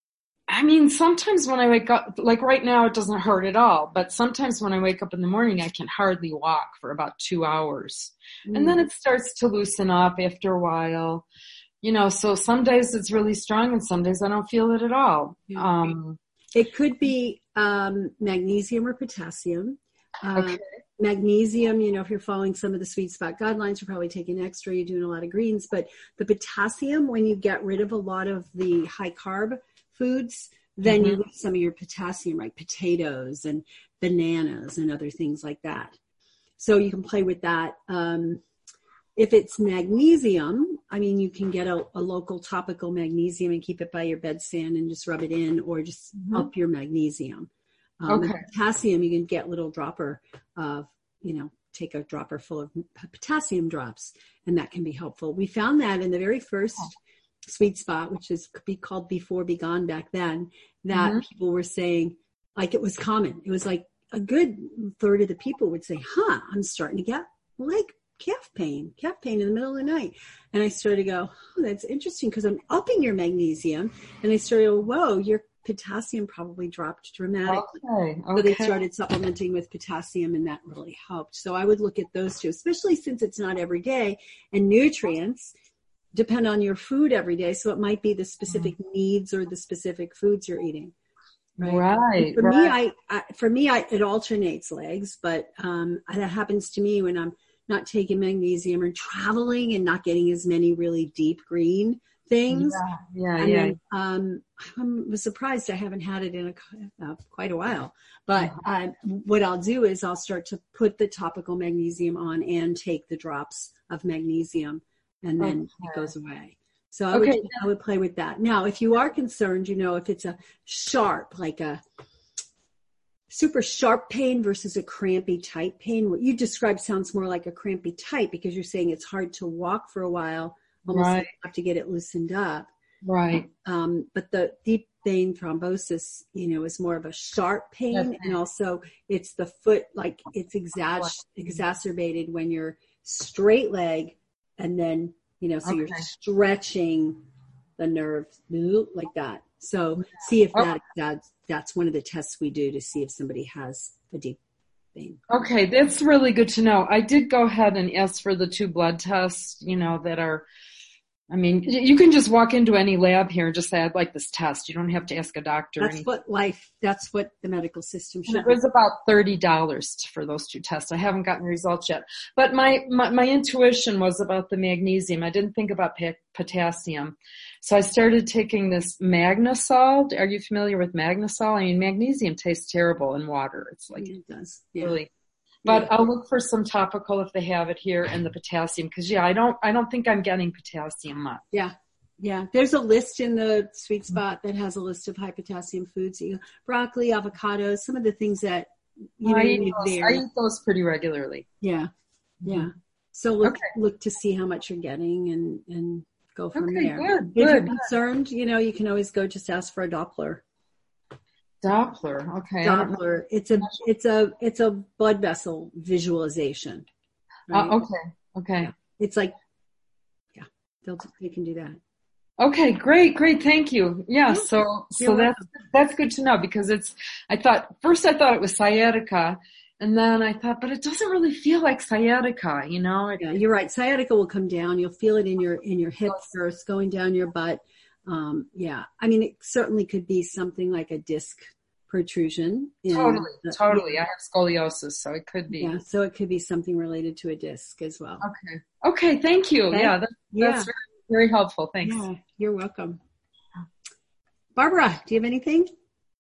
I mean, sometimes when I wake up, like right now it doesn't hurt at all, but sometimes when I wake up in the morning, I can hardly walk for about two hours. Mm. And then it starts to loosen up after a while. You know, so some days it's really strong and some days I don't feel it at all. Yeah. Um, it could be um, magnesium or potassium. Uh, okay. Magnesium, you know, if you're following some of the sweet spot guidelines, you're probably taking extra, you're doing a lot of greens. But the potassium, when you get rid of a lot of the high carb foods, then mm-hmm. you lose some of your potassium, like potatoes and bananas and other things like that. So you can play with that. Um, If it's magnesium, I mean, you can get a, a local topical magnesium and keep it by your bedstand and just rub it in, or just mm-hmm. up your magnesium. Um, okay. Potassium, you can get little dropper of, you know, take a dropper full of potassium drops, and that can be helpful. We found that in the very first sweet spot, which is could be called Before Be Gone back then, that mm-hmm. people were saying, like, it was common. It was like a good third of the people would say, huh, I'm starting to get like calf pain, calf pain in the middle of the night. And I started to go, oh, that's interesting because I'm upping your magnesium. And I started to go, whoa, your potassium probably dropped dramatically. Okay. Okay. So they started supplementing with potassium, and that really helped. So I would look at those two, especially since it's not every day, and nutrients depend on your food every day. So it might be the specific mm. needs or the specific foods you're eating. Right. Right. For right. me, I, I for me, I, it alternates legs, but um, that happens to me when I'm not taking magnesium or traveling and not getting as many really deep green things. Yeah, yeah, and yeah. Then, um, I was surprised I haven't had it in a, uh, quite a while. But uh, what I'll do is I'll start to put the topical magnesium on and take the drops of magnesium, and then okay. it goes away. So I would, okay. I would play with that. Now, if you are concerned, you know, if it's a sharp, like a super sharp pain versus a crampy tight pain, what you described sounds more like a crampy tight because you're saying it's hard to walk for a while, almost right. like you have to get it loosened up. Right. Um, but the deep vein thrombosis, you know, is more of a sharp pain, okay. and also it's the foot, like it's exa- exacerbated when you're straight leg, and then, you know, so okay. you're stretching the nerve like that. So see if that, that's, that's one of the tests we do to see if somebody has a deep vein. Okay, that's really good to know. I did go ahead and ask for the two blood tests, you know, that are, I mean, you can just walk into any lab here and just say, I'd like this test. You don't have to ask a doctor. That's what life, that's what the medical system should. It was about thirty dollars for those two tests. I haven't gotten results yet. But my, my, my intuition was about the magnesium. I didn't think about pa- potassium. So I started taking this Magnasol. Are you familiar with Magnasol? I mean, magnesium tastes terrible in water. It's like, yeah, it does. Yeah. Really. But I'll look for some topical if they have it here, and the potassium, because yeah, I don't, I don't think I'm getting potassium much. Yeah, yeah. There's a list in the sweet spot that has a list of high potassium foods. You know, broccoli, avocados, some of the things that you know I, you eat need those, there. I eat those pretty regularly. Yeah, yeah. So look, okay. look to see how much you're getting, and and go from okay, there. Good, if good. you're concerned, you know, you can always go just ask for a Doppler. Doppler, okay. Doppler. It's a it's a it's a blood vessel visualization. Right? Uh, okay, okay. Yeah. It's like, yeah, they'll they can do that. Okay, great, great, thank you. Yeah, so so You're that's welcome. that's good to know, because it's. I thought first I thought it was sciatica, And then I thought, but it doesn't really feel like sciatica, you know? It, Yeah, you're right. Sciatica will come down. You'll feel it in your in your hip first, going down your butt. Um, yeah, I mean, it certainly could be something like a disc protrusion. In totally, the, totally. Yeah. I have scoliosis, so it could be. Yeah, so it could be something related to a disc as well. Okay. Okay, thank you. Okay. Yeah, that, Yeah. that's very, very helpful. Thanks. Yeah, you're welcome. Barbara, do you have anything?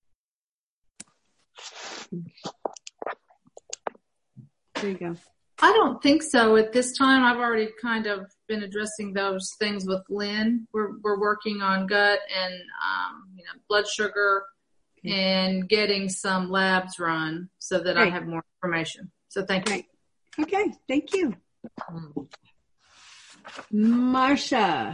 There you go. I don't think so at this time. I've already kind of been addressing those things with Lynn. We're we're working on gut and um, you know blood sugar okay. and getting some labs run so that Great. I have more information. So thank Great. you. Okay, thank you. Marcia.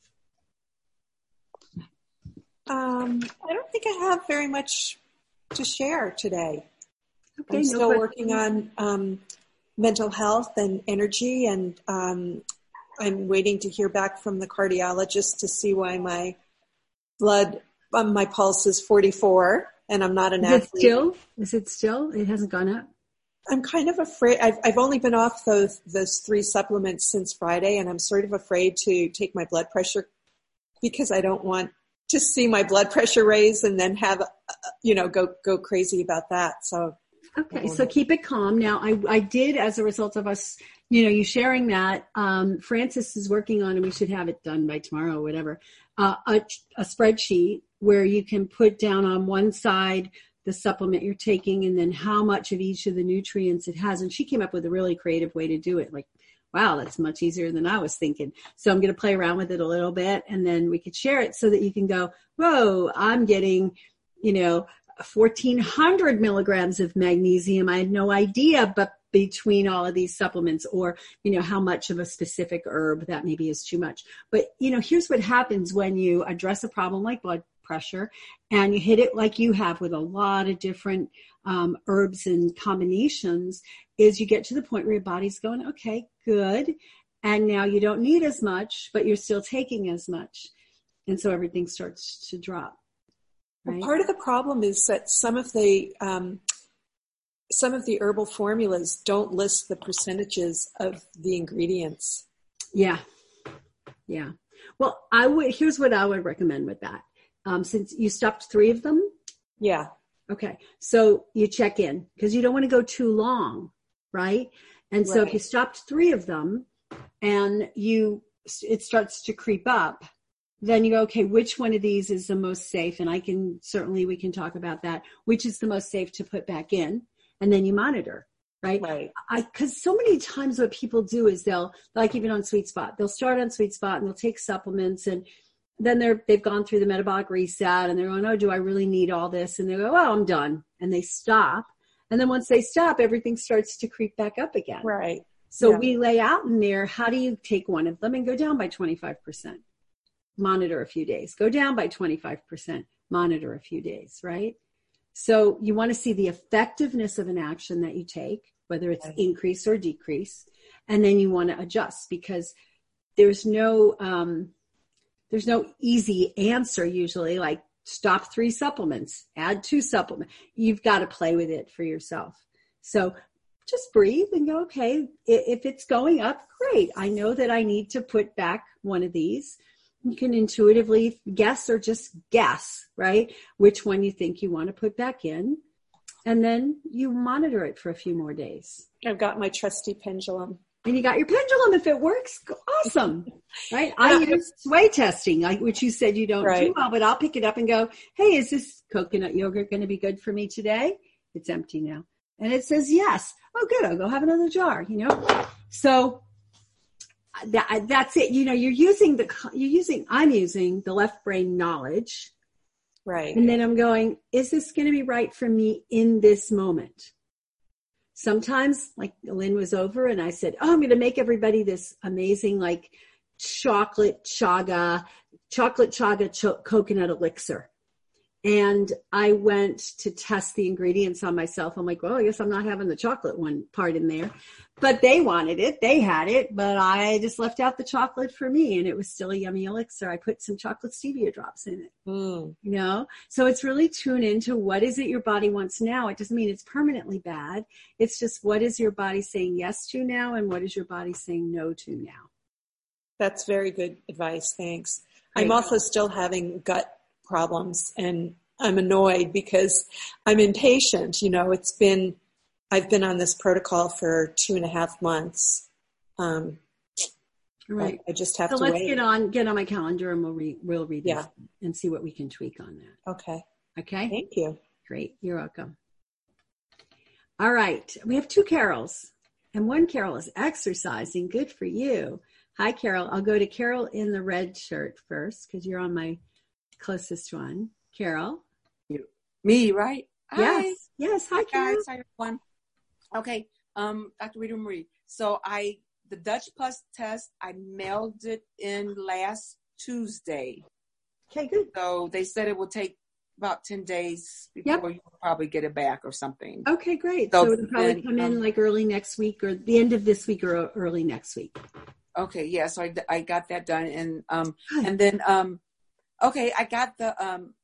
Um, I don't think I have very much to share today. Okay, I'm no still question. working on um, mental health and energy, and um, I'm waiting to hear back from the cardiologist to see why my blood, um, my pulse is forty-four, and I'm not an Is athlete. it still? Is it still? It hasn't gone up? I'm kind of afraid. I've, I've only been off those those three supplements since Friday, and I'm sort of afraid to take my blood pressure because I don't want to see my blood pressure raise and then have, you know, go go crazy about that. So. Okay, so keep it calm. Now, I, I did, as a result of us, you know, you sharing that, um, Francis is working on, and we should have it done by tomorrow or whatever, uh, a, a spreadsheet where you can put down on one side the supplement you're taking and then how much of each of the nutrients it has. And she came up with a really creative way to do it. Like, wow, that's much easier than I was thinking. So I'm going to play around with it a little bit, and then we could share it so that you can go, whoa, I'm getting, you know, fourteen hundred milligrams of magnesium. I had no idea, but between all of these supplements, or, you know, how much of a specific herb that maybe is too much. But, you know, here's what happens when you address a problem like blood pressure and you hit it like you have with a lot of different um, herbs and combinations, is you get to the point where your body's going, okay, good. And now you don't need as much, but you're still taking as much. And so everything starts to drop. Right? Well, part of the problem is that some of the um, some of the herbal formulas don't list the percentages of the ingredients. Yeah, yeah. Well, I would. Here's what I would recommend with that. Um, since you stopped three of them, yeah. Okay, so you check in because you don't want to go too long, right? And so Right. if you stopped three of them, and you it starts to creep up, then you go, okay, which one of these is the most safe? And I can, certainly we can talk about that. Which is the most safe to put back in? And then you monitor, right? Right. I, cause so many times what people do is they'll, like even on Sweet Spot, they'll start on Sweet Spot and they'll take supplements, and then they're, they've gone through the metabolic reset and they're going, oh, do I really need all this? And they go, oh, I'm done. And they stop. And then once they stop, everything starts to creep back up again. Right. So Yeah. we lay out in there, how do you take one of them and go down by twenty-five percent? Monitor a few days. Go down by twenty-five percent. Monitor a few days, right? So you want to see the effectiveness of an action that you take, whether it's Right. increase or decrease. And then you want to adjust, because there's no, um, there's no easy answer usually, like stop three supplements, add two supplements. You've got to play with it for yourself. So just breathe and go, okay, if it's going up, great. I know that I need to put back one of these. You can intuitively guess or just guess, right? Which one you think you want to put back in. And then you monitor it for a few more days. I've got my trusty pendulum. And you got your pendulum. If it works, awesome, right? I use sway testing, like which you said you don't Right. do well, but I'll pick it up and go, hey, is this coconut yogurt going to be good for me today? It's empty now. And it says yes. Oh, good. I'll go have another jar, you know? So that, that's it. You know, you're using the, you're using, I'm using the left brain knowledge. Right. And then I'm going, is this going to be right for me in this moment? Sometimes, like Lynn was over and I said, oh, I'm going to make everybody this amazing, like chocolate chaga, chocolate chaga cho- coconut elixir. And I went to test the ingredients on myself. I'm like, well, I guess I'm not having the chocolate one part in there. But they wanted it. They had it. But I just left out the chocolate for me. And it was still a yummy elixir. I put some chocolate stevia drops in it. Mm. You know? So it's really tune into what is it your body wants now. It doesn't mean it's permanently bad. It's just what is your body saying yes to now and what is your body saying no to now. That's very good advice. Thanks. Great. I'm also still having gut problems, and I'm annoyed because I'm impatient. You know, it's been, I've been on this protocol for two and a half months. Um, right. I just have so to let's wait. get on, get on my calendar and we'll read, we'll read Yeah. this and see what we can tweak on that. Okay. Okay. Thank you. Great. You're welcome. All right. We have two Carols and one Carol is exercising. Good for you. Hi, Carol. I'll go to Carol in the red shirt first because you're on my closest one. Carol. You, me, right? Yes. Hi. Yes. Hi, Hi, Carol. guys. Hi, everyone. Okay. Um, Doctor Rita Marie. So I, the Dutch Plus test, I mailed it in last Tuesday. Okay, good. So they said it will take about ten days before Yep. you probably get it back or something. Okay, great. So So it'll probably then, come in um, like early next week or the end of this week or early next week. Okay. Yeah. So I, I got that done. And, um, Good. and then, um, okay, I got the, um,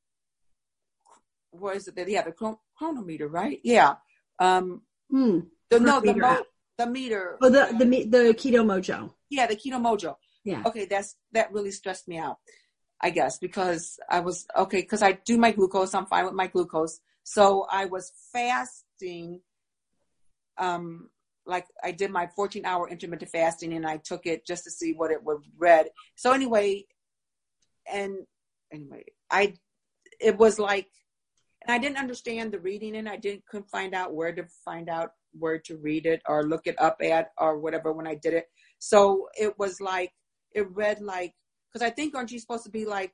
what is it? Yeah, the chron- chronometer, right? Yeah. Um, Hmm. the, no, the, Chronometer mo- app. the meter. Oh, the, the, the Keto Mojo. Yeah, the Keto Mojo. Yeah. Okay, that's that really stressed me out, I guess, because I was, okay, because I do my glucose. I'm fine with my glucose. So I was fasting, um, like I did my fourteen hour intermittent fasting and I took it just to see what it would read. So anyway, and anyway, I, it was like, and I didn't understand the reading and I didn't, couldn't find out where to find out where to read it or look it up at or whatever when I did it. So it was like, it read like, because I think aren't you supposed to be like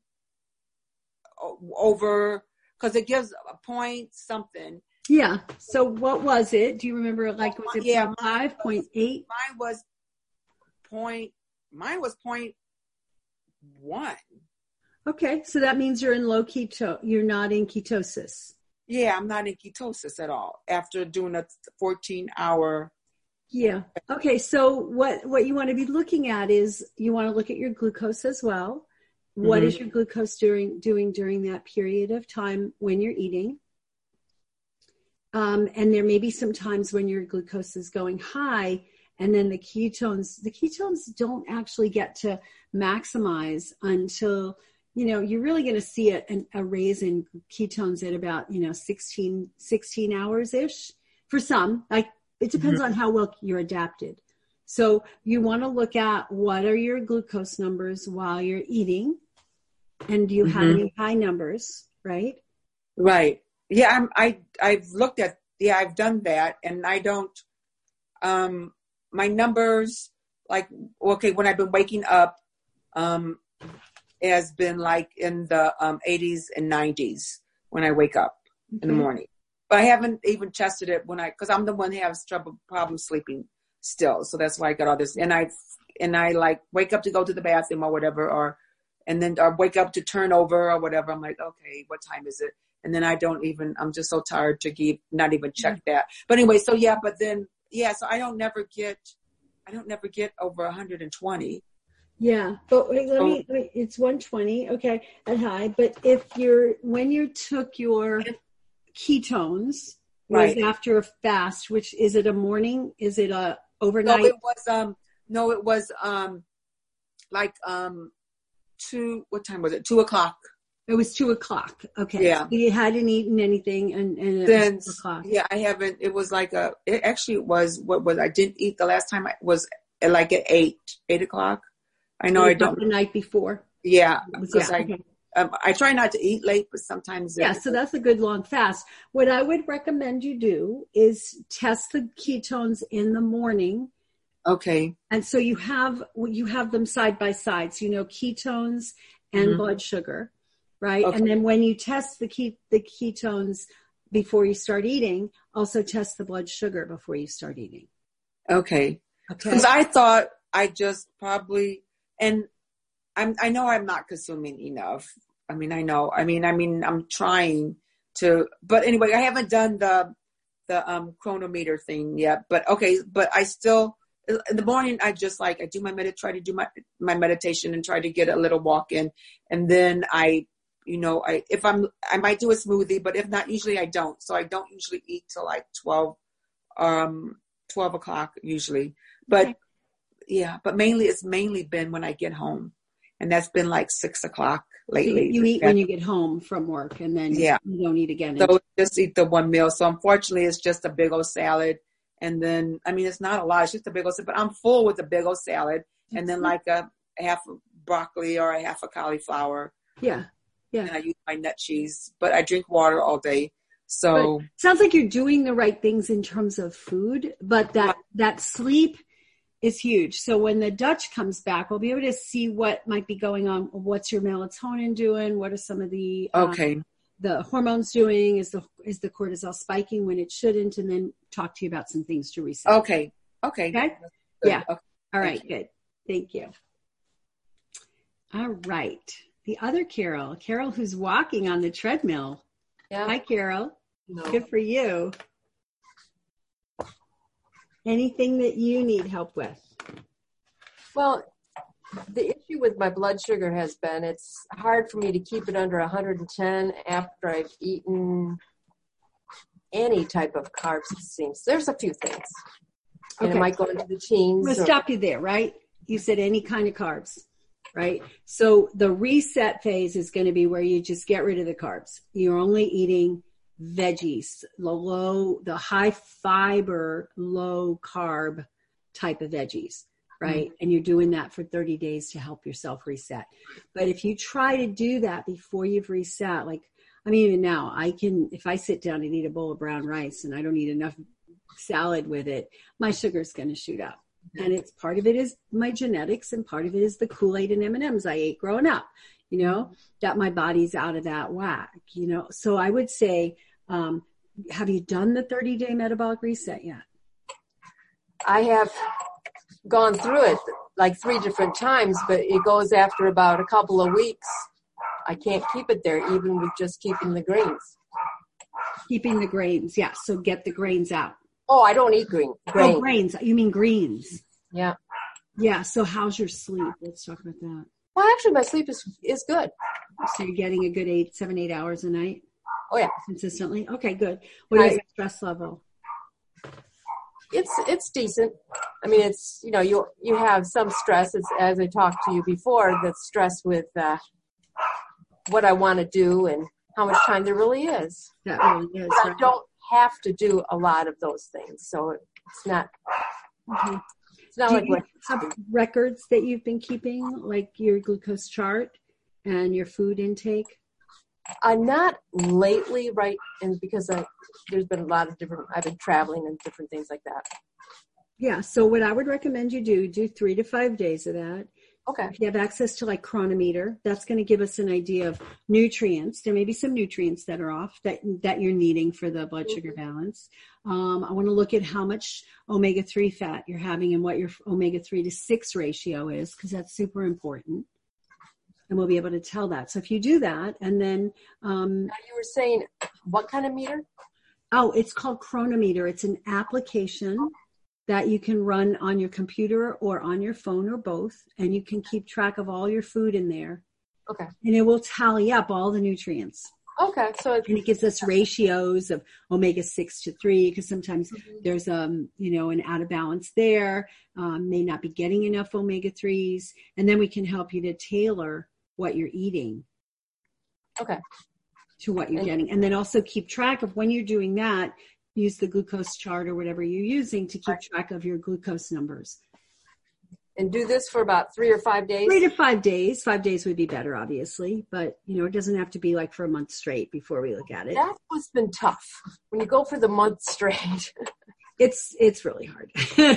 over, because it gives a point something. Yeah. So what was it? Do you remember? Like, was it Yeah, point five, point eight? Mine was point, mine was point one. Okay. So that means you're in low keto. You're not in ketosis. Yeah, I'm not in ketosis at all after doing a fourteen hour. Yeah. Okay. So what, what you want to be looking at is you want to look at your glucose as well. What Mm-hmm. is your glucose doing, doing during that period of time when you're eating? Um, and there may be some times when your glucose is going high and then the ketones, the ketones don't actually get to maximize until, you know, you're really going to see a, a raise in ketones at about, you know, sixteen, sixteen hours ish for some. Like it depends Mm-hmm. on how well you're adapted. So you want to look at what are your glucose numbers while you're eating, and do you have Mm-hmm. any high numbers, right? Right. Yeah, I'm, I, I've looked at, yeah, I've done that and I don't, um, my numbers, like, okay, when I've been waking up, um, has been like in the um, eighties and nineties when I wake up Okay. in the morning. But I haven't even tested it when I, because I'm the one who has trouble, problem sleeping still. So that's why I got all this. And I, and I like wake up to go to the bathroom or whatever, or, and then or wake up to turn over or whatever. I'm like, okay, what time is it? And then I don't even, I'm just so tired to give, not even check Mm-hmm. that. But anyway, so yeah, but then, yeah, so I don't never get, I don't never get over one hundred twenty. Yeah, but wait, let me, wait, it's one twenty, okay, at high. But if you're, when you took your ketones, Right. was after a fast, which is it a morning? Is it a No, overnight? it was, um, no, it was, um, like, um, two, what time was it? Two o'clock. It was two o'clock. Okay. Yeah. So you hadn't eaten anything and, and it Then, was two o'clock. yeah, I haven't, it was like a, it actually was, what was, I didn't eat the last time I was at like at eight, eight o'clock. I know So I you got don't, the night before. yeah, It was- because yeah, I, okay. um, I try not to eat late, but sometimes. Yeah, it- so that's a good long fast. What I would recommend you do is test the ketones in the morning. Okay. And so you have, you have them side by side. So you know ketones and Mhm. blood sugar, right? Okay. And then when you test the ke- the ketones before you start eating, also test the blood sugar before you start eating. Okay. Okay. Because I thought I just probably, and I'm, I know I'm not consuming enough. I mean, I know. I mean, I mean, I'm trying to, but anyway, I haven't done the, the, um, chronometer thing yet, but okay. But I still, in the morning, I just like, I do my med, try to do my, my meditation and try to get a little walk in. And then I, you know, I, if I'm, I might do a smoothie, but if not, usually I don't. So I don't usually eat till like twelve, um, twelve o'clock usually, but okay. yeah, but mainly it's mainly been when I get home, and that's been like six o'clock lately. So you eat when you get home from work, and then yeah. you don't eat again. So just eat the one meal. So unfortunately, it's just a big old salad. And then, I mean, it's not a lot. It's just a big old salad, but I'm full with a big old salad. And then like a half of broccoli or a half of cauliflower. Yeah. Yeah. And I use my nut cheese, but I drink water all day. So but sounds like you're doing the right things in terms of food, but that, that sleep is huge. So when the Dutch comes back, we'll be able to see what might be going on. What's your melatonin doing? What are some of the, okay. um, the hormones doing? Is the, is the cortisol spiking when it shouldn't? And then talk to you about some things to reset. Okay. Okay. Okay. Yeah. Okay. All right. Thank good. Thank you. All right. The other Carol, Carol, who's walking on the treadmill. Yeah. Hi, Carol. No. Good for you. Anything that you need help with? Well, the issue with my blood sugar has been it's hard for me to keep it under one hundred ten after I've eaten any type of carbs, it seems. There's a few things. And Okay. it might go into the teens. I'm going to or- stop you there, right? You said any kind of carbs, right? So the reset phase is going to be where you just get rid of the carbs. You're only eating veggies, the low, the high fiber, low carb type of veggies, right? Mm-hmm. And you're doing that for thirty days to help yourself reset. But if you try to do that before you've reset, like, I mean, even now I can, if I sit down and eat a bowl of brown rice and I don't eat enough salad with it, my sugar's going to shoot up. And it's part of it is my genetics and part of it is the Kool-Aid and M and M's I ate growing up, you know, that my body's out of that whack, you know. So I would say, um, have you done the thirty day metabolic reset yet? I have gone through it like three different times, but it goes after about a couple of weeks. I can't keep it there even with just keeping the grains. Keeping the grains, yeah. So get the grains out. Oh, I don't eat green. Grain. Oh, grains. You mean greens? Yeah. Yeah. So how's your sleep? Let's talk about that. Well, actually, my sleep is is good. So you're getting a good eight, seven, eight hours a night? Oh, yeah. Consistently? Okay, good. What is I, your stress level? It's it's decent. I mean, it's, you know, you you have some stress. It's, as I talked to you before, that's stress with uh, what I want to do and how much time there really is. That really is. But right? I don't have to do a lot of those things, so it's not. Mm-hmm. It's not do like you what have records that you've been keeping, like your glucose chart and your food intake? I'm not lately, right, and because I, there's been a lot of different, I've been traveling and different things like that. Yeah, so what I would recommend you do, do three to five days of that. Okay. If you have access to like Chronometer, that's going to give us an idea of nutrients. There may be some nutrients that are off that, that you're needing for the blood sugar balance. Um, I want to look at how much omega three fat you're having and what your omega three to six ratio is, because that's super important. And we'll be able to tell that. So if you do that, and then... Um, now you were saying, what kind of meter? Oh, it's called Chronometer. It's an application that you can run on your computer or on your phone or both, and you can keep track of all your food in there. Okay. And it will tally up all the nutrients. Okay. So it's, and it gives us ratios of omega six to three, because sometimes mm-hmm. there's um you know an out of balance there, um, may not be getting enough omega threes, and then we can help you to tailor what you're eating. Okay. To what you're getting, and then also keep track of when you're doing that. Use the glucose chart or whatever you're using to keep track of your glucose numbers. And do this for about three or five days? Three to five days. Five days would be better, obviously. But, you know, it doesn't have to be like for a month straight before we look at it. That's what's been tough. When you go for the month straight. it's it's really hard.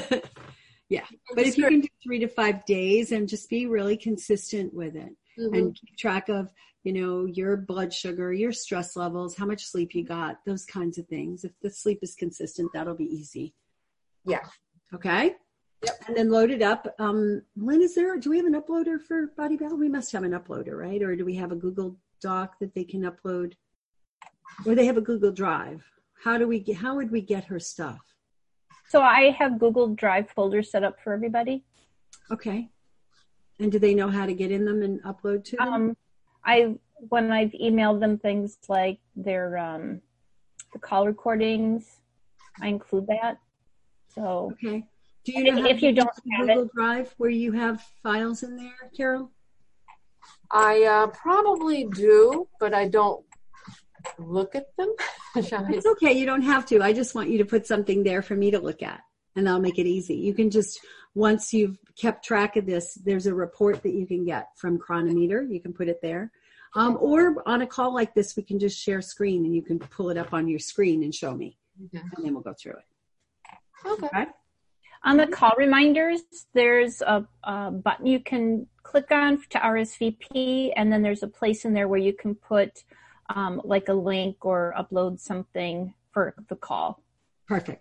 Yeah. But if you can do three to five days and just be really consistent with it, mm-hmm. and keep track of, you know, your blood sugar, your stress levels, how much sleep you got, those kinds of things. If the sleep is consistent, that'll be easy. Yeah. Okay. Yep. And then load it up. Um, Lynn, is there, do we have an uploader for Body Balance? We must have an uploader, right? Or do we have a Google Doc that they can upload, or they have a Google Drive? How do we get, how would we get her stuff? So I have Google Drive folders set up for everybody. Okay. And do they know how to get in them and upload to them? Um, I when I've emailed them things like their um, the call recordings, I include that. So okay. Do you know if, if you don't have Google it, Drive where you have files in there, Carol? I uh, probably do, but I don't look at them. It's okay. You don't have to. I just want you to put something there for me to look at, and I'll make it easy. You can just, once you've kept track of this, there's a report that you can get from Chronometer. You can put it there. Um, or on a call like this, we can just share screen, and you can pull it up on your screen and show me, okay. And then we'll go through it. Okay. Okay? On the call reminders, there's a, a button you can click on to R S V P, and then there's a place in there where you can put um, like a link or upload something for the call. Perfect.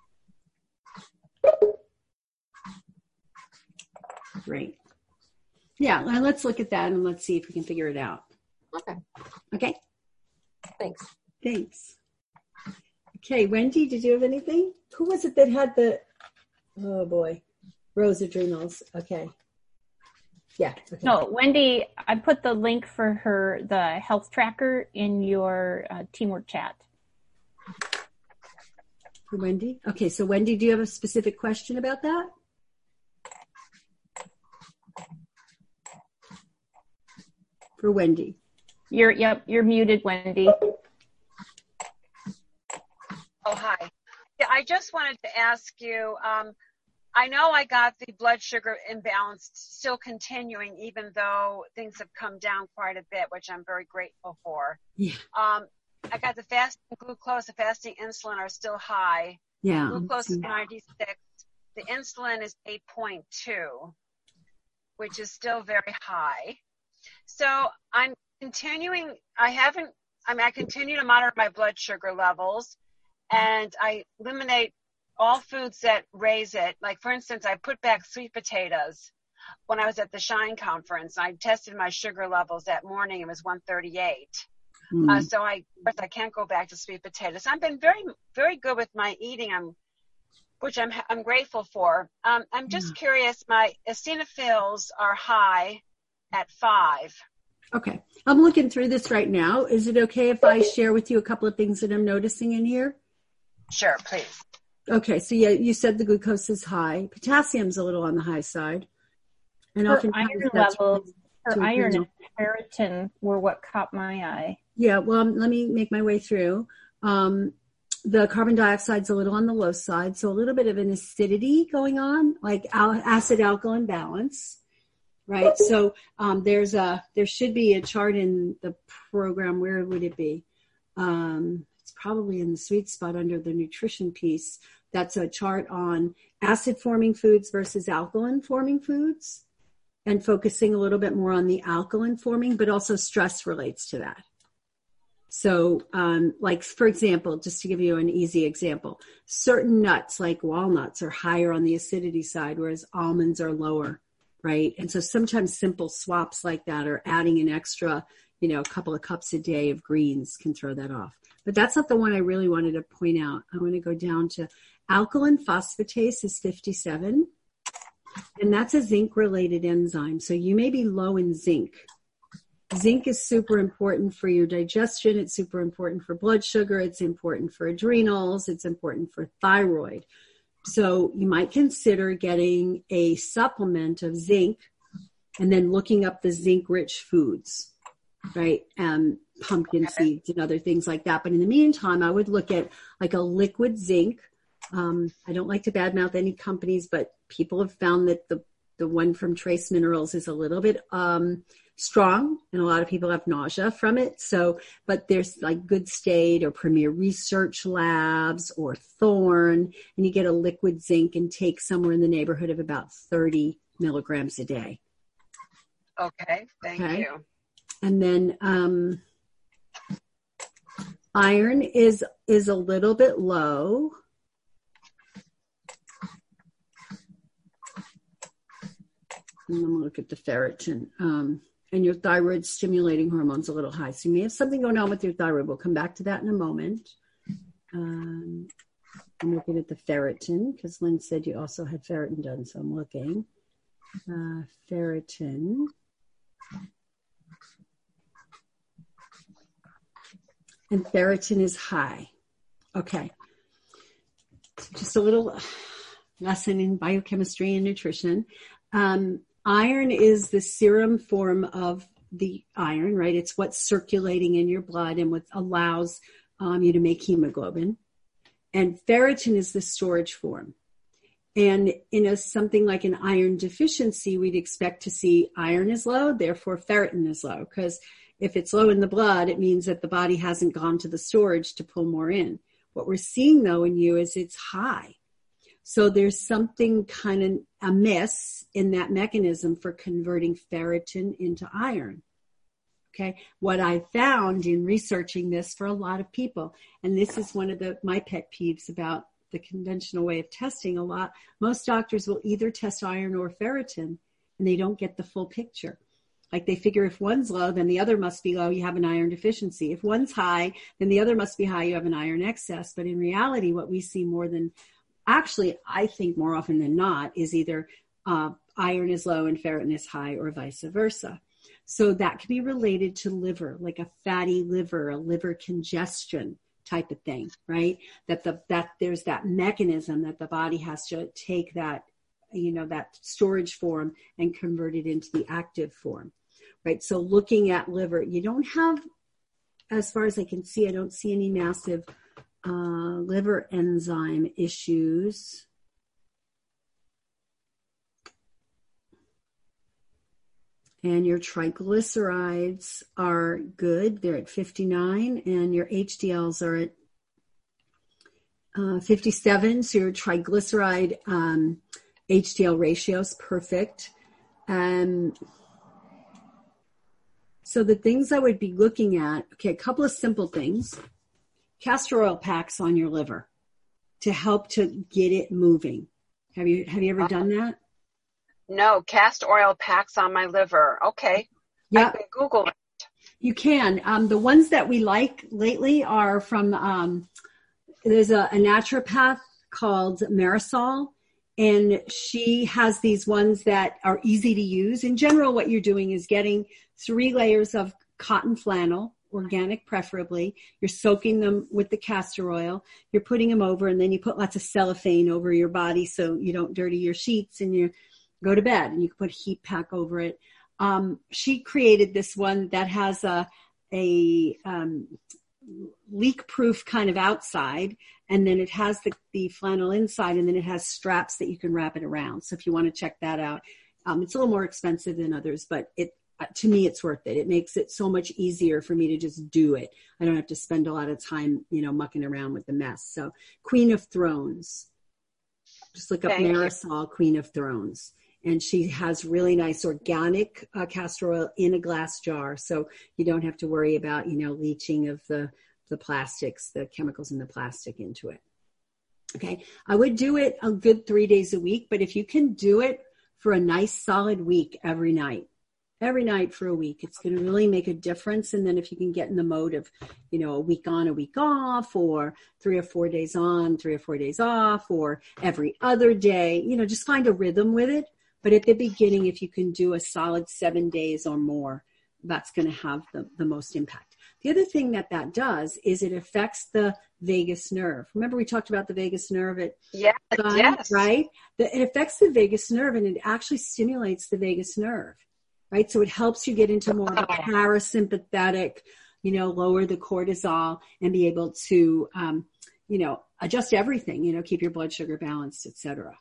Great. Yeah, well, let's look at that and let's see if we can figure it out. Okay. Okay. Thanks. Thanks. Okay, Wendy, did you have anything? Who was it that had the... Oh boy, Rose Adrenals. Okay. Yeah. Okay. No, Wendy, I put the link for her, the health tracker in your uh, teamwork chat. For Wendy? Okay, so Wendy, do you have a specific question about that? For Wendy. You're, yep, you're muted, Wendy. Oh, hi. Yeah, I just wanted to ask you, um, I know I got the blood sugar imbalance still continuing, even though things have come down quite a bit, which I'm very grateful for. Yeah. Um, I got the fasting glucose, the fasting insulin are still high. Yeah. Glucose is ninety-six. The insulin is eight point two, which is still very high. So I'm continuing, I haven't, I mean, I continue to monitor my blood sugar levels, and I eliminate all foods that raise it. Like, for instance, I put back sweet potatoes when I was at the Shine conference. I tested my sugar levels that morning. It was one thirty-eight. Mm. Uh, so I, of course, I can't go back to sweet potatoes. I've been very, very good with my eating, I'm, which I'm, I'm grateful for. Um, I'm just mm. curious. My eosinophils are high at five. Okay. I'm looking through this right now. Is it okay if I share with you a couple of things that I'm noticing in here? Sure, please. Okay. So yeah, you said the glucose is high. Potassium's a little on the high side. And her often iron levels, her iron and ferritin were what caught my eye. Yeah. Well, um, let me make my way through. Um, the carbon dioxide's a little on the low side. So a little bit of an acidity going on, like al- acid alkaline balance. Right. So um, there's a, there should be a chart in the program. Where would it be? Um, it's probably in the sweet spot under the nutrition piece. That's a chart on acid forming foods versus alkaline forming foods, and focusing a little bit more on the alkaline forming, but also stress relates to that. So um, like, for example, just to give you an easy example, certain nuts like walnuts are higher on the acidity side, whereas almonds are lower. Right. And so sometimes simple swaps like that, or adding an extra, you know, a couple of cups a day of greens can throw that off. But that's not the one I really wanted to point out. I want to go down to alkaline phosphatase is fifty-seven. And that's a zinc related enzyme. So you may be low in zinc. Zinc is super important for your digestion. It's super important for blood sugar. It's important for adrenals. It's important for thyroid. So you might consider getting a supplement of zinc and then looking up the zinc-rich foods, right? Um, pumpkin seeds and other things like that. But in the meantime, I would look at like a liquid zinc. Um, I don't like to badmouth any companies, but people have found that the, the one from Trace Minerals is a little bit um, strong, and a lot of people have nausea from it. So, but there's like Good State or Premier Research Labs or Thorne, and you get a liquid zinc and take somewhere in the neighborhood of about thirty milligrams a day. Okay, thank okay. you. And then um, iron is is a little bit low. And I'm gonna look at the ferritin. Um, and your thyroid stimulating hormone's a little high. So you may have something going on with your thyroid. We'll come back to that in a moment. Um, I'm looking at the ferritin because Lynn said you also had ferritin done, so I'm looking. Uh, ferritin. And ferritin is high. Okay. So just a little lesson in biochemistry and nutrition. Um, iron is the serum form of the iron, right? It's what's circulating in your blood and what allows um, you to make hemoglobin. And ferritin is the storage form. And in a something like an iron deficiency, we'd expect to see iron is low, therefore ferritin is low. Because if it's low in the blood, it means that the body hasn't gone to the storage to pull more in. What we're seeing, though, in you is it's high. So there's something kind of amiss in that mechanism for converting ferritin into iron. Okay. What I found in researching this for a lot of people, and this is one of the my pet peeves about the conventional way of testing a lot, most doctors will either test iron or ferritin, and they don't get the full picture. Like they figure if one's low, then the other must be low, you have an iron deficiency. If one's high, then the other must be high, you have an iron excess. But in reality, what we see more than, actually, I think more often than not, is either uh, iron is low and ferritin is high or vice versa. So that could be related to liver, like a fatty liver, a liver congestion type of thing, right? That the that there's that mechanism that the body has to take that, you know, that storage form and convert it into the active form, right? So looking at liver, you don't have, as far as I can see, I don't see any massive uh, liver enzyme issues. And your triglycerides are good. They're at fifty-nine, and your H D Ls are at uh, fifty-seven. So your triglyceride um, H D L ratio is perfect. Um, so the things I would be looking at, okay, a couple of simple things. Castor oil packs on your liver to help to get it moving. Have you have you ever done that? No, castor oil packs on my liver. Okay. Yeah. I can Google it. You can. Um, the ones that we like lately are from, um, there's a, a naturopath called Marisol, and she has these ones that are easy to use. In general, what you're doing is getting three layers of cotton flannel, organic preferably. You're soaking them with the castor oil. You're putting them over, and then you put lots of cellophane over your body so you don't dirty your sheets, and you go to bed, and you can put a heat pack over it. Um, she created this one that has a, a um, leak-proof kind of outside, and then it has the, the flannel inside, and then it has straps that you can wrap it around. So if you want to check that out, um, it's a little more expensive than others, but it uh, to me, it's worth it. It makes it so much easier for me to just do it. I don't have to spend a lot of time, you know, mucking around with the mess. So Queen of Thrones. Just look up Marisol, Queen of Thrones. And she has really nice organic uh, castor oil in a glass jar. So you don't have to worry about, you know, leaching of the, the plastics, the chemicals in the plastic into it. Okay. I would do it a good three days a week, but if you can do it for a nice solid week every night, every night for a week, it's going to really make a difference. And then if you can get in the mode of, you know, a week on, a week off, or three or four days on, three or four days off, or every other day, you know, just find a rhythm with it. But at the beginning, if you can do a solid seven days or more, that's going to have the, the most impact. The other thing that that does is it affects the vagus nerve. Remember we talked about the vagus nerve at yes, time, yes. right? The, it affects the vagus nerve, and it actually stimulates the vagus nerve, right? So it helps you get into more of a parasympathetic, you know, lower the cortisol and be able to, um, you know, adjust everything, you know, keep your blood sugar balanced, et cetera.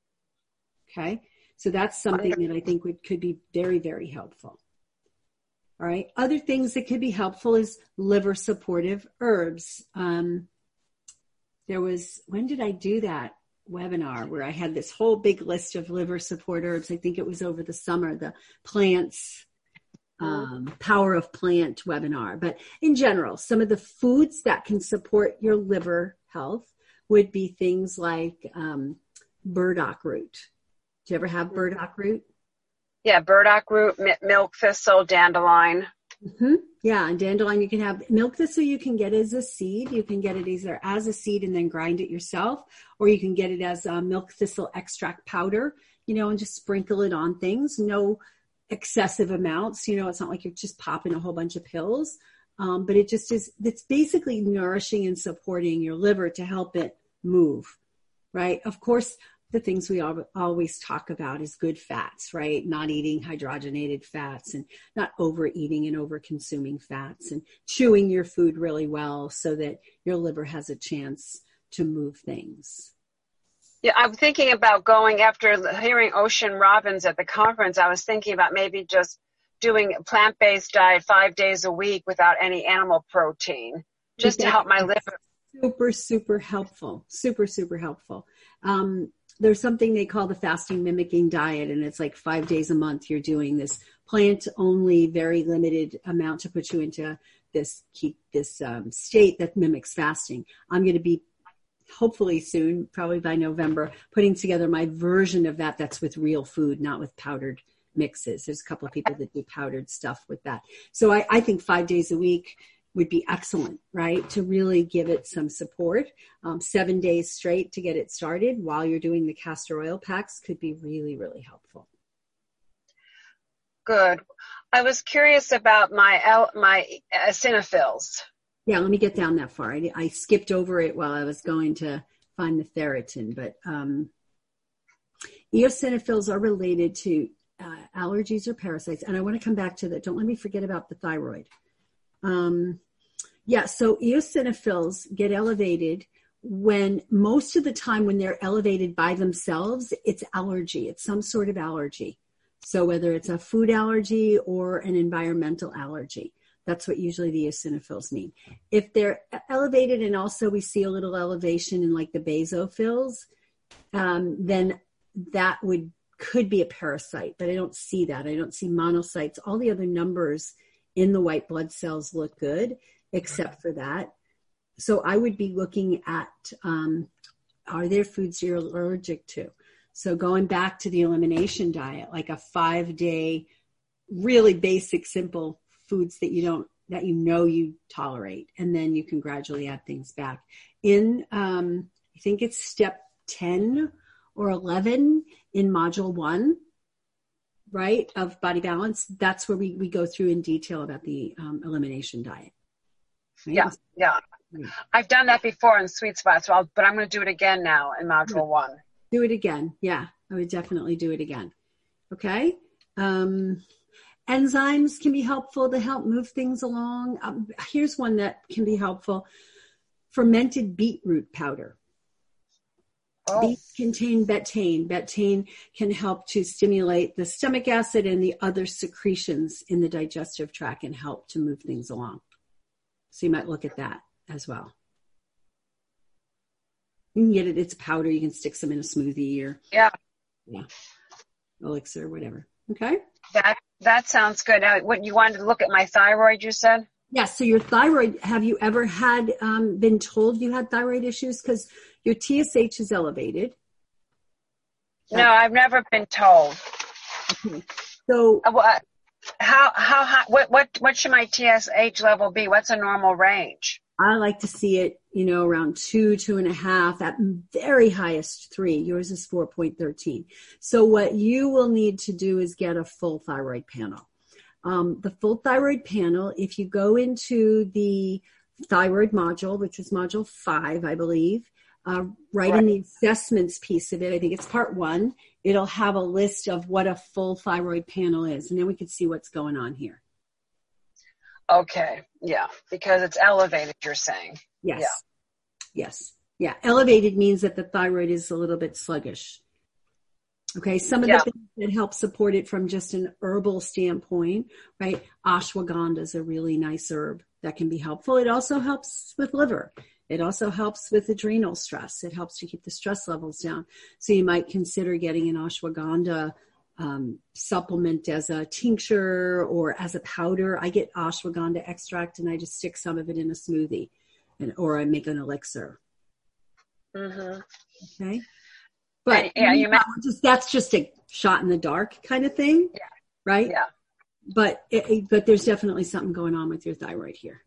Okay. So that's something that I think would, could be very, very helpful. All right. Other things that could be helpful is liver supportive herbs. Um, there was, when did I do that webinar where I had this whole big list of liver support herbs? I think it was over the summer, the plants, um, power of plant webinar. But in general, some of the foods that can support your liver health would be things like um, burdock root. Do you ever have burdock root? Yeah, burdock root, milk thistle, dandelion. Mm-hmm. Yeah, and dandelion you can have. Milk thistle you can get as a seed. You can get it either as a seed and then grind it yourself, or you can get it as a milk thistle extract powder, you know, and just sprinkle it on things. No excessive amounts, you know, it's not like you're just popping a whole bunch of pills, um, but it just is, it's basically nourishing and supporting your liver to help it move, right? Of course, the things we all, always talk about is good fats, right? Not eating hydrogenated fats and not overeating and over consuming fats and chewing your food really well so that your liver has a chance to move things. Yeah, I'm thinking about going after hearing Ocean Robbins at the conference. I was thinking about maybe just doing a plant-based diet five days a week without any animal protein, just to help my liver. Super, super helpful. Super, super helpful. Um, There's something they call the fasting mimicking diet, and it's like five days a month you're doing this plant-only, very limited amount to put you into this keep this um, state that mimics fasting. I'm going to be hopefully soon, probably by November, putting together my version of that that's with real food, not with powdered mixes. There's a couple of people that do powdered stuff with that. So I, I think five days a week would be excellent, right? To really give it some support. Um, seven days straight to get it started while you're doing the castor oil packs could be really, really helpful. Good. I was curious about my L, my eosinophils. Yeah, let me get down that far. I, I skipped over it while I was going to find the ferritin, but um, eosinophils are related to uh, allergies or parasites. And I want to come back to that. Don't let me forget about the thyroid. Um, yeah, so eosinophils get elevated when most of the time when they're elevated by themselves, it's allergy. It's some sort of allergy. So whether it's a food allergy or an environmental allergy, that's what usually the eosinophils mean. If they're elevated and also we see a little elevation in like the basophils, um, then that would could be a parasite, but I don't see that. I don't see monocytes. All the other numbers in the white blood cells look good, except for that. So I would be looking at, um, are there foods you're allergic to? So going back to the elimination diet, like a five day, really basic, simple foods that you don't, that you know you tolerate. And then you can gradually add things back. In, um, I think it's step ten or eleven in module one, right, of Body Balance. That's where we, we go through in detail about the um, elimination diet. Right? Yeah, yeah. Yeah. I've done that before in Sweet Spot, so I'll, but I'm going to do it again now in module yeah. one. Do it again. Yeah, I would definitely do it again. Okay. Um, enzymes can be helpful to help move things along. Um, here's one that can be helpful. Fermented beetroot powder. Oh. Beets contain betaine. Betaine can help to stimulate the stomach acid and the other secretions in the digestive tract and help to move things along. So you might look at that as well. You can get it, it's powder. You can stick some in a smoothie or yeah, yeah, elixir, whatever. Okay. That that sounds good. Now, what you wanted to look at my thyroid? You said. Yeah. So your thyroid. Have you ever had um, been told you had thyroid issues? Because your T S H is elevated. No, I've never been told. Okay. So uh, what? How how high? What what what should my T S H level be? What's a normal range? I like to see it, you know, around two, two and a half, at very highest three. Yours is four point one three. So what you will need to do is get a full thyroid panel. Um, the full thyroid panel, if you go into the thyroid module, which is module five, I believe, uh, right, right in the assessments piece of it, I think it's part one, it'll have a list of what a full thyroid panel is. And then we can see what's going on here. Okay. Yeah. Because it's elevated, you're saying. Yes. Yeah. Yes. Yeah. Elevated means that the thyroid is a little bit sluggish. Okay. Some of yeah. the things that help support it from just an herbal standpoint, right? Ashwagandha is a really nice herb that can be helpful. It also helps with liver. It also helps with adrenal stress. It helps to keep the stress levels down. So you might consider getting an ashwagandha Um, supplement as a tincture or as a powder. I get ashwagandha extract and I just stick some of it in a smoothie, and or I make an elixir. Mm-hmm. Okay, but yeah, you know, just, that's just a shot in the dark kind of thing, Yeah. right? Yeah. But it, it- but there's definitely something going on with your thyroid here.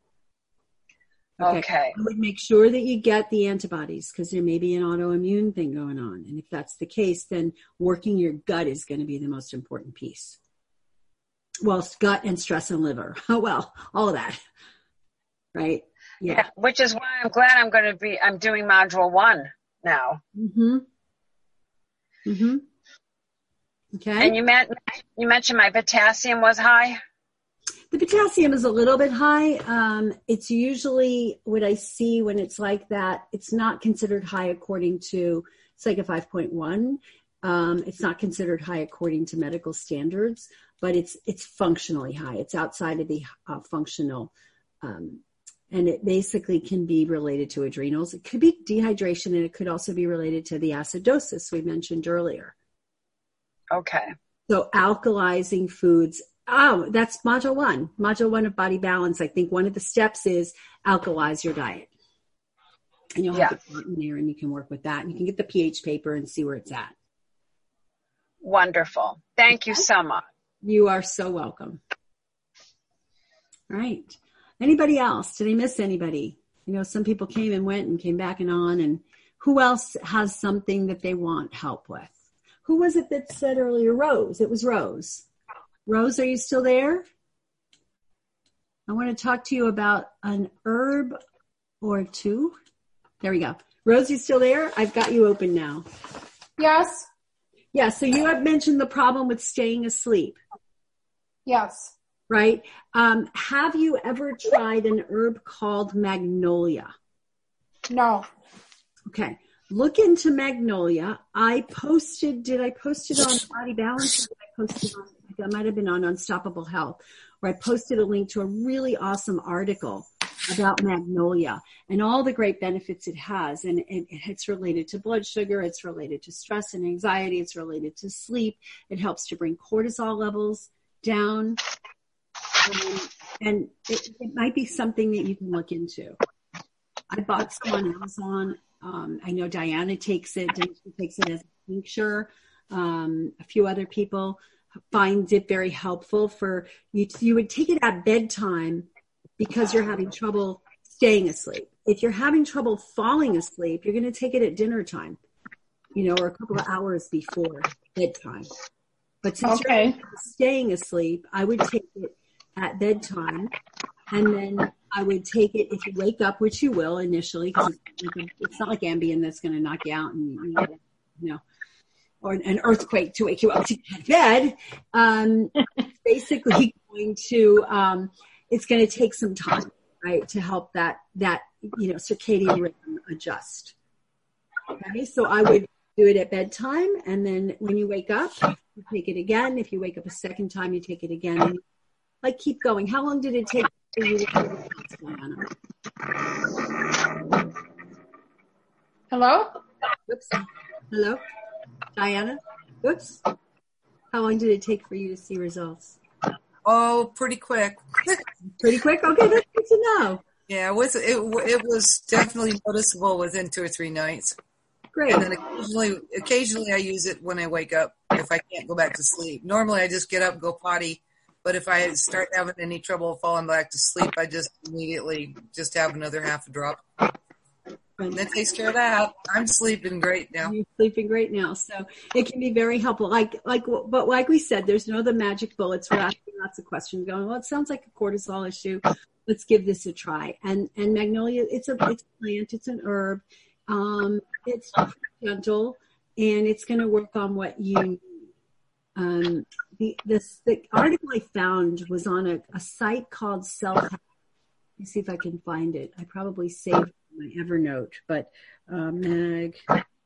Okay. I would make sure that you get the antibodies because there may be an autoimmune thing going on. And if that's the case, then working your gut is going to be the most important piece. Well, gut and stress and liver. Oh, well, all of that. Right? Yeah. Yeah. Which is why I'm glad I'm going to be, I'm doing module one now. Mm-hmm. Mm-hmm. Okay. And you meant, you mentioned my potassium was high? The potassium is a little bit high. Um, it's usually what I see when it's like that. It's not considered high according to, it's like a five point one. Um, it's not considered high according to medical standards, but it's it's functionally high. It's outside of the uh, functional, um, and it basically can be related to adrenals. It could be dehydration, and it could also be related to the acidosis we mentioned earlier. Okay. So alkalizing foods. Oh, that's module one. Module one of Body Balance. I think one of the steps is alkalize your diet. And you'll have Yeah. the chart in there and you can work with that. And you can get the pH paper and see where it's at. Wonderful. Thank you so much. You are so welcome. All right. Anybody else? Did I miss anybody? You know, some people came and went and came back and on. And who else has something that they want help with? Who was it that said earlier? Rose. It was Rose. Rose, are you still there? I want to talk to you about an herb or two. There we go. Rose, you still there? I've got you open now. Yes. Yeah, so you have mentioned the problem with staying asleep, Yes. right? Um, have you ever tried an herb called magnolia? No. Okay. Look into magnolia. I posted, did I post it on Body Balance? Or did I post it on, that might have been on Unstoppable Health, where I posted a link to a really awesome article about magnolia and all the great benefits it has. And it, it's related to blood sugar. It's related to stress and anxiety. It's related to sleep. It helps to bring cortisol levels down. Um, and it, it might be something that you can look into. I bought some on Amazon. Um, I know Diana takes it. Diana takes it as a tincture. Um, a few other people find it very helpful for you. You would take it at bedtime because you're having trouble staying asleep. If you're having trouble falling asleep, you're going to take it at dinner time, you know, or a couple of hours before bedtime. But since Okay. you're staying asleep, I would take it at bedtime, and then I would take it if you wake up, which you will initially, because it's, it's not like Ambien that's going to knock you out and, you know, you know, or an earthquake to wake you up to get bed. Um, basically going to, um, it's going to take some time, right, to help that, that, you know, circadian rhythm adjust. Okay. So I would do it at bedtime. And then when you wake up, you take it again. If you wake up a second time, you take it again. And, like, keep going. How long did it take for you to get results, Diana? Hello? Oops. Hello? Diana? Oops. How long did it take for you to see results? Oh, pretty quick. Pretty quick? Okay, that's good to know. Yeah, it was, it, it was definitely noticeable within two or three nights. Great. And then occasionally, occasionally I use it when I wake up if I can't go back to sleep. Normally I just get up and go potty, but if I start having any trouble falling back to sleep, I just immediately just have another half a drop. And that takes care of that. I'm sleeping great now. You're sleeping great now, so it can be very helpful. Like, like, but like we said, there's no other magic bullets. We're asking lots of questions, going, well, it sounds like a cortisol issue. Let's give this a try. And and magnolia, it's a it's a plant, it's an herb. Um, it's gentle, and it's going to work on what you need. Um, the this the article I found was on a, a site called Self. Let me see if I can find it. I probably saved my Evernote, but uh, Meg.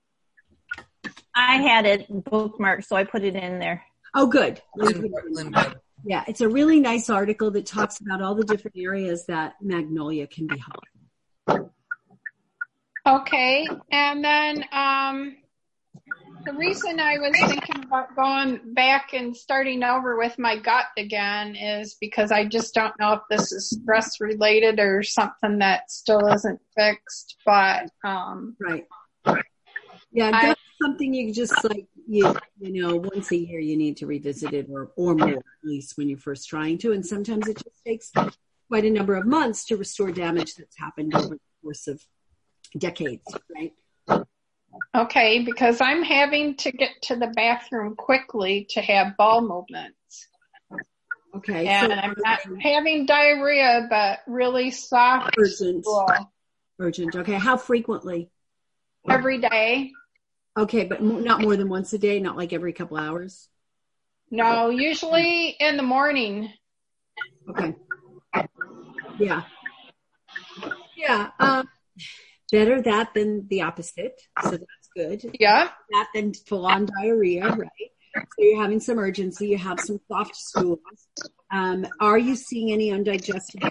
I had it bookmarked, so I put it in there. Oh, good. Lindbergh. Yeah, it's a really nice article that talks about all the different areas that magnolia can be helpful. Okay. And then um, the reason I was thinking about going back and starting over with my gut again is because I just don't know if this is stress related or something that still isn't fixed. But um, right. Yeah, I, that's something you just like, you you know, once a year you need to revisit it, or, or more, at least when you're first trying to. And sometimes it just takes quite a number of months to restore damage that's happened over the course of decades, right? Okay, because I'm having to get to the bathroom quickly to have bowel movements. Okay. And so, I'm not having diarrhea, but really soft. Urgent. stool. Urgent. Okay. How frequently? Every day. Okay, but mo- not more than once a day, not like every couple hours? No, usually in the morning. Okay. Yeah. Yeah. Um, better that than the opposite. So that's good. Yeah. That than full on diarrhea, right? So you're having some urgency. You have some soft stools. Um, are you seeing any undigested?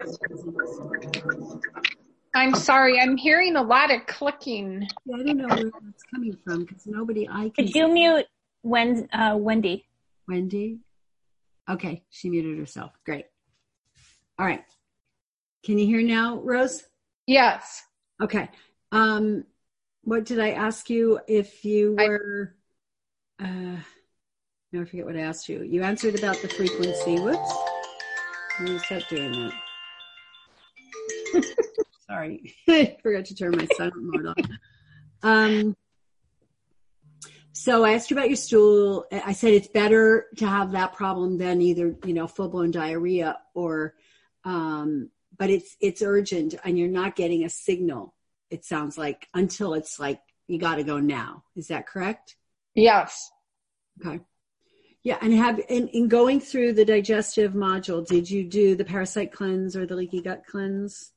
I'm sorry. I'm hearing a lot of clicking. Yeah, I don't know where that's coming from because nobody I can. Could you mute Wen, uh, Wendy? Wendy? Okay, she muted herself. Great. All right. Can you hear now, Rose? Yes. Okay. Um, what did I ask you if you were, I, uh, no, I forget what I asked you. You answered about the frequency. Whoops. Let me stop doing that. Sorry. I forgot to turn my silent mode on. Um, so I asked you about your stool. I said it's better to have that problem than either, you know, full-blown diarrhea or, um, but it's, it's urgent and you're not getting a signal. It sounds like until it's like, you got to go now. Is that correct? Yes. Okay. Yeah. And have, in, in going through the digestive module, did you do the parasite cleanse or the leaky gut cleanse?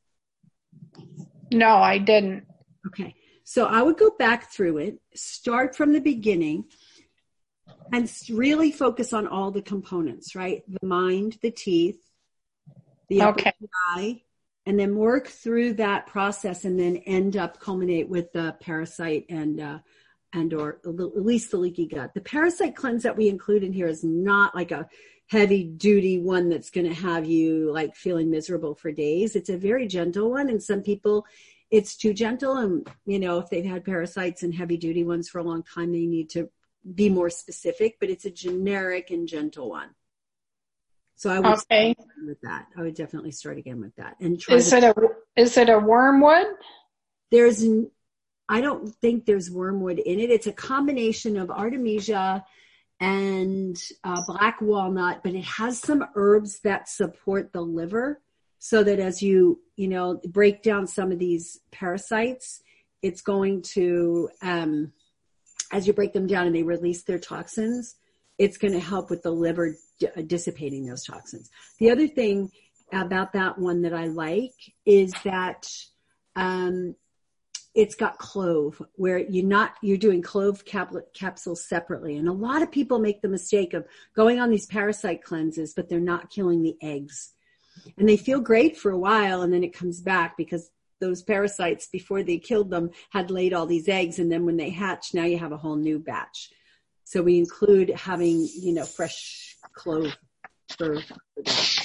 No, I didn't. Okay. So I would go back through it, start from the beginning, and really focus on all the components, right? The mind, the teeth, the upper Okay. eye, and then work through that process and then end up culminate with the parasite and, uh, and or at least the leaky gut. The parasite cleanse that we include in here is not like a heavy duty one that's going to have you like feeling miserable for days. It's a very gentle one. And some people, it's too gentle. And, you know, if they've had parasites and heavy duty ones for a long time, they need to be more specific, but it's a generic and gentle one. So I would okay. start with that. I would definitely start again with that. And try Is to, it a, is it a wormwood? There's, I don't think there's wormwood in it. It's a combination of Artemisia and uh, black walnut, but it has some herbs that support the liver so that as you, you know, break down some of these parasites, it's going to, um, as you break them down and they release their toxins, it's going to help with the liver d- dissipating those toxins. The other thing about that one that I like is that, um, it's got clove where you're not, you're doing clove cap- capsules separately. And a lot of people make the mistake of going on these parasite cleanses, but they're not killing the eggs. And they feel great for a while and then it comes back because those parasites before they killed them had laid all these eggs. And then when they hatch, now you have a whole new batch. So we include having, you know, fresh clove for, for that.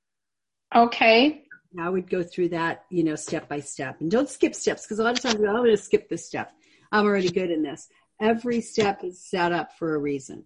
Okay. I would go through that, you know, step by step. And don't skip steps because a lot of times, oh, I'm going to skip this step. I'm already good in this. Every step is set up for a reason.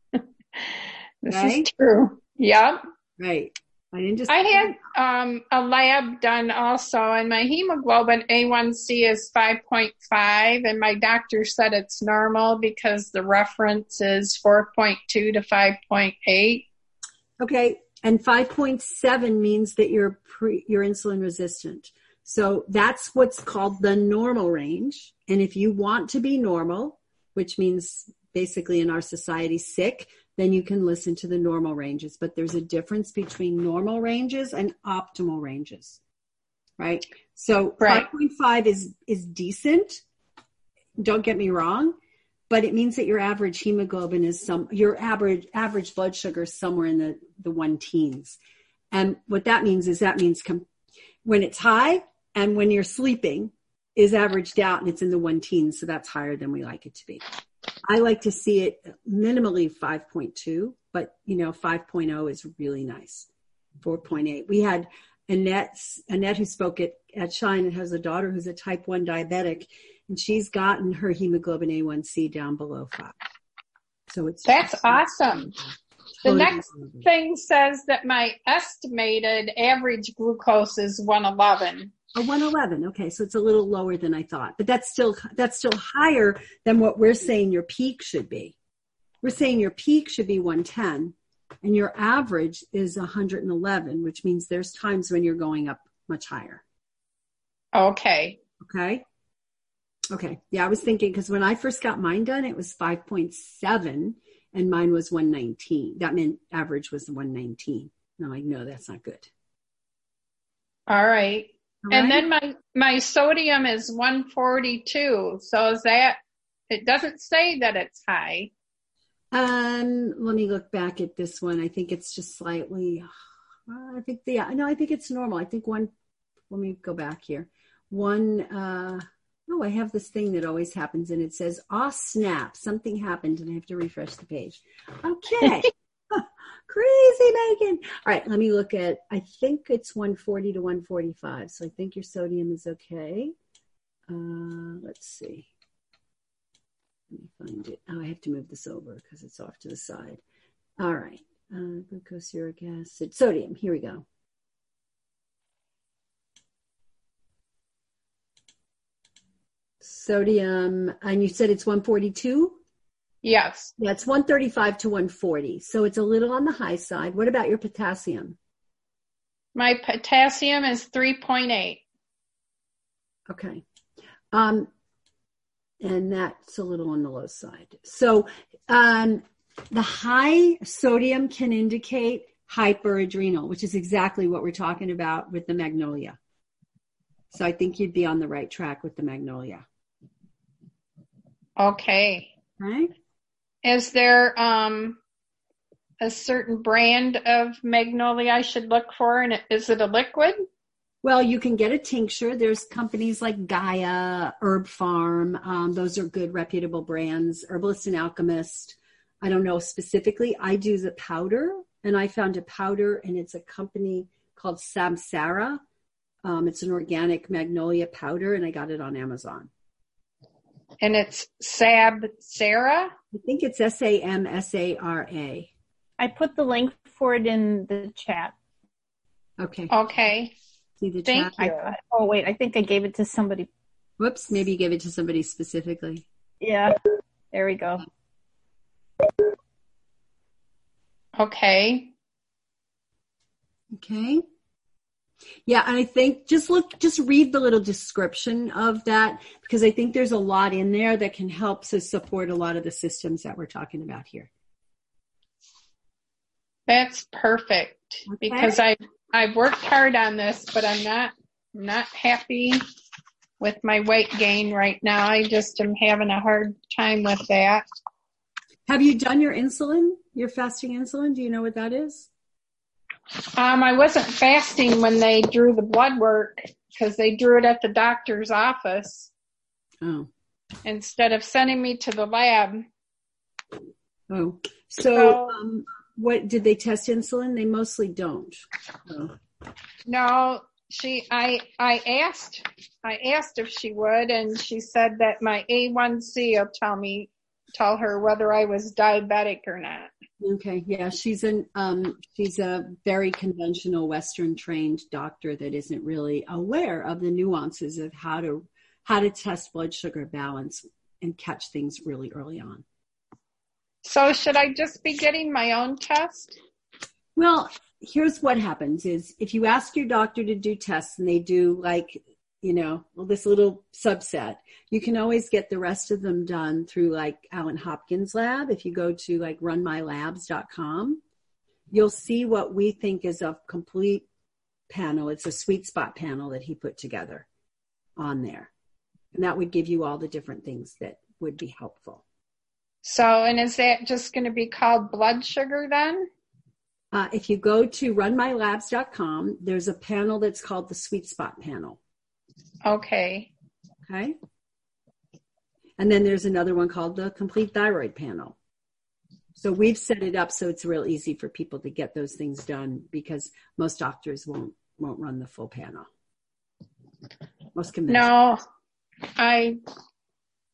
This right? is true. Yep. Right. I didn't just. I had um, a lab done also, and my hemoglobin A one C is five point five, and my doctor said it's normal because the reference is four point two to five point eight. Okay. And five point seven means that you're pre, you're insulin resistant. So that's what's called the normal range. And if you want to be normal, which means basically in our society sick, then you can listen to the normal ranges. But there's a difference between normal ranges and optimal ranges, right? So right. five point five is, is decent. Don't get me wrong. But it means that your average hemoglobin is some, your average average blood sugar is somewhere in the, the one teens. And what that means is that means com- when it's high and when you're sleeping is averaged out and it's in the one teens. So that's higher than we like it to be. I like to see it minimally five point two, but you know, five point oh is really nice. four point eight. We had Annette, Annette who spoke at, at Shine and has a daughter who's a type one diabetic. And she's gotten her hemoglobin A one C down below five. So it's That's awesome. The totally next thing says that my estimated average glucose is one eleven. Oh, one eleven. Okay, so it's a little lower than I thought, but that's still that's still higher than what we're saying your peak should be. We're saying your peak should be one ten, and your average is one eleven, which means there's times when you're going up much higher. Okay. Okay. Okay. Yeah, I was thinking because when I first got mine done, it was five point seven, and mine was one nineteen. That meant average was one nineteen. And I'm like, no, that's not good. All right. All And right. then my, my sodium is one forty-two. So is that, it doesn't say that it's high. Um, let me look back at this one. I think it's just slightly, uh, I think the, yeah, no, I think it's normal. I think one, let me go back here. One, uh, oh, I have this thing that always happens and it says, oh, snap, something happened and I have to refresh the page. Okay. Crazy Megan. All right, let me look at, I think it's one forty to one forty-five. So I think your sodium is okay. Uh, let's see. Let me find it. Oh, I have to move this over because it's off to the side. All right. Uh, glucose, uric acid, sodium. Here we go. Sodium, and you said it's one forty-two? Yes. Yeah, it's one thirty-five to one forty. So it's a little on the high side. What about your potassium? My potassium is three point eight. Okay. Um, and that's a little on the low side. So um, the high sodium can indicate hyperadrenal, which is exactly what we're talking about with the Magnolia. So I think you'd be on the right track with the Magnolia. Okay. Right. Is there um, a certain brand of Magnolia I should look for? And is it a liquid? Well, you can get a tincture. There's companies like Gaia, Herb Farm. Um, those are good, reputable brands. Herbalist and Alchemist. I don't know specifically. I do the powder, and I found a powder, and it's a company called Samsara. Um, it's an organic magnolia powder, and I got it on Amazon. And it's Samsara? I think it's S A M S A R A. I put the link for it in the chat. Okay. Okay. See the Thank chat? you. I, oh, wait, I think I gave it to somebody. Whoops, maybe you gave it to somebody specifically. Yeah, there we go. Okay. Okay. Yeah, and I think just look, just read the little description of that because I think there's a lot in there that can help to support a lot of the systems that we're talking about here. That's perfect Okay. because I I've worked hard on this, but I'm not not happy with my weight gain right now. I just am having a hard time with that. Have you done your insulin, your fasting insulin? Do you know what that is? Um, I wasn't fasting when they drew the blood work because they drew it at the doctor's office. Oh. Instead of sending me to the lab. Oh. So, so um, what did they test insulin? They mostly don't. Oh. No, she, I, I asked, I asked if she would, and she said that my A one C will tell me, tell her whether I was diabetic or not. Okay. Yeah. She's an, um, she's a very conventional Western trained doctor that isn't really aware of the nuances of how to, how to test blood sugar balance and catch things really early on. So should I just be getting my own test? Well, here's what happens is if you ask your doctor to do tests and they do like, you know, this little subset, you can always get the rest of them done through like Alan Hopkins lab. If you go to like run my labs dot com, you'll see what we think is a complete panel. It's a sweet spot panel that he put together on there. And that would give you all the different things that would be helpful. So, and is that just going to be called blood sugar then? Uh, if you go to run my labs dot com, there's a panel that's called the sweet spot panel. Okay. Okay. And then there's another one called the complete thyroid panel. So we've set it up so it's real easy for people to get those things done because most doctors won't won't run the full panel. Most conventional. No, I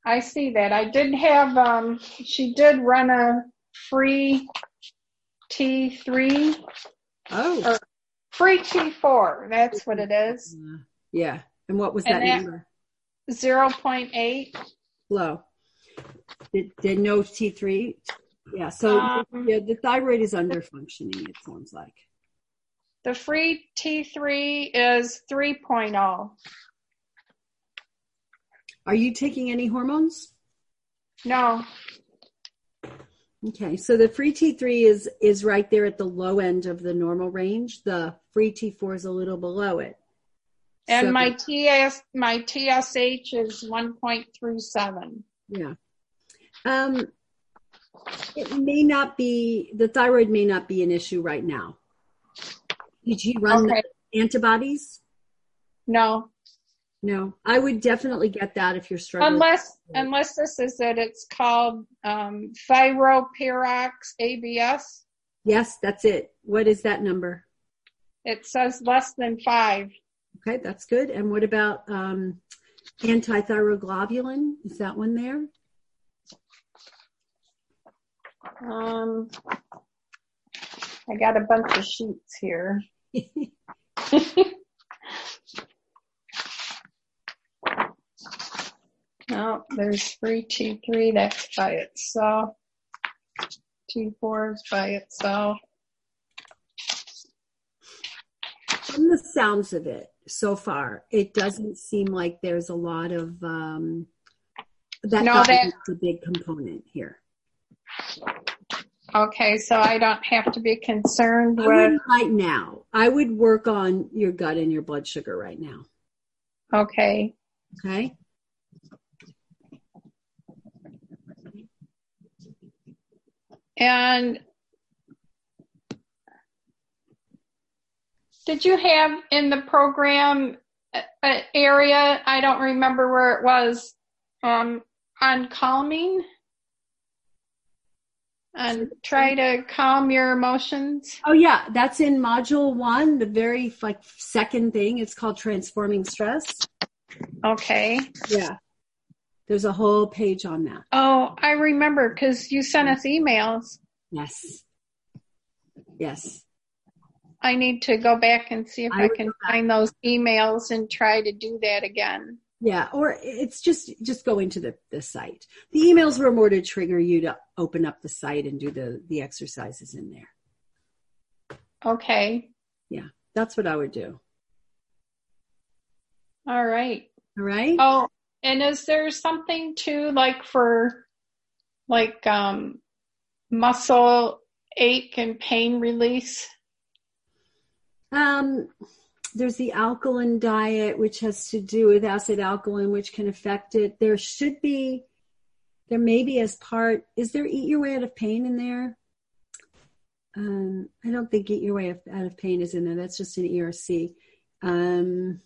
I see that. I did have, um, she did run a free T three. Oh. Or free T four. That's what it is. Yeah. And what was that, that number? zero point eight. Low. Did, did no T three? Yeah. So Um, yeah, the thyroid is under functioning, it sounds like. The free T three is three point oh. Are you taking any hormones? No. Okay, so the free T three is is right there at the low end of the normal range. The free T four is a little below it. And So- my T S my T S H is one point three seven. Yeah. Um, it may not be, the thyroid may not be an issue right now. Did you run Okay. the antibodies? No. No, I would definitely get that if you're struggling. Unless unless this is it, it's called um, Thyropirox A B S. Yes, that's it. What is that number? It says less than five. Okay, that's good. And what about um, antithyroglobulin? Is that one there? Um, I got a bunch of sheets here. No, there's free T three, that's by itself. T four is by itself. From the sounds of it so far, it doesn't seem like there's a lot of um, that. No, that- is a big component here. Okay, so I don't have to be concerned I with. wouldn't right now. I would work on your gut and your blood sugar right now. Okay. Okay. And did you have in the program an area, I don't remember where it was, um, on calming? And try to calm your emotions? Oh yeah, that's in module one, the very like second thing. It's called transforming stress. Okay. Yeah. There's a whole page on that. Oh, I remember because you sent us emails. Yes. Yes. I need to go back and see if I I, would can go back. find those emails and try to do that again. Yeah, or it's just just going to the, the site. The emails were more to trigger you to open up the site and do the, the exercises in there. Okay. Yeah, that's what I would do. All right. All right. Oh, and is there something too, like for like um, muscle ache and pain release? Um, there's the alkaline diet, which has to do with acid alkaline, which can affect it. There should be, there may be as part, is there Eat Your Way Out of Pain in there? Um, I don't think Eat Your Way Out of Pain is in there. That's just an E R C. Um,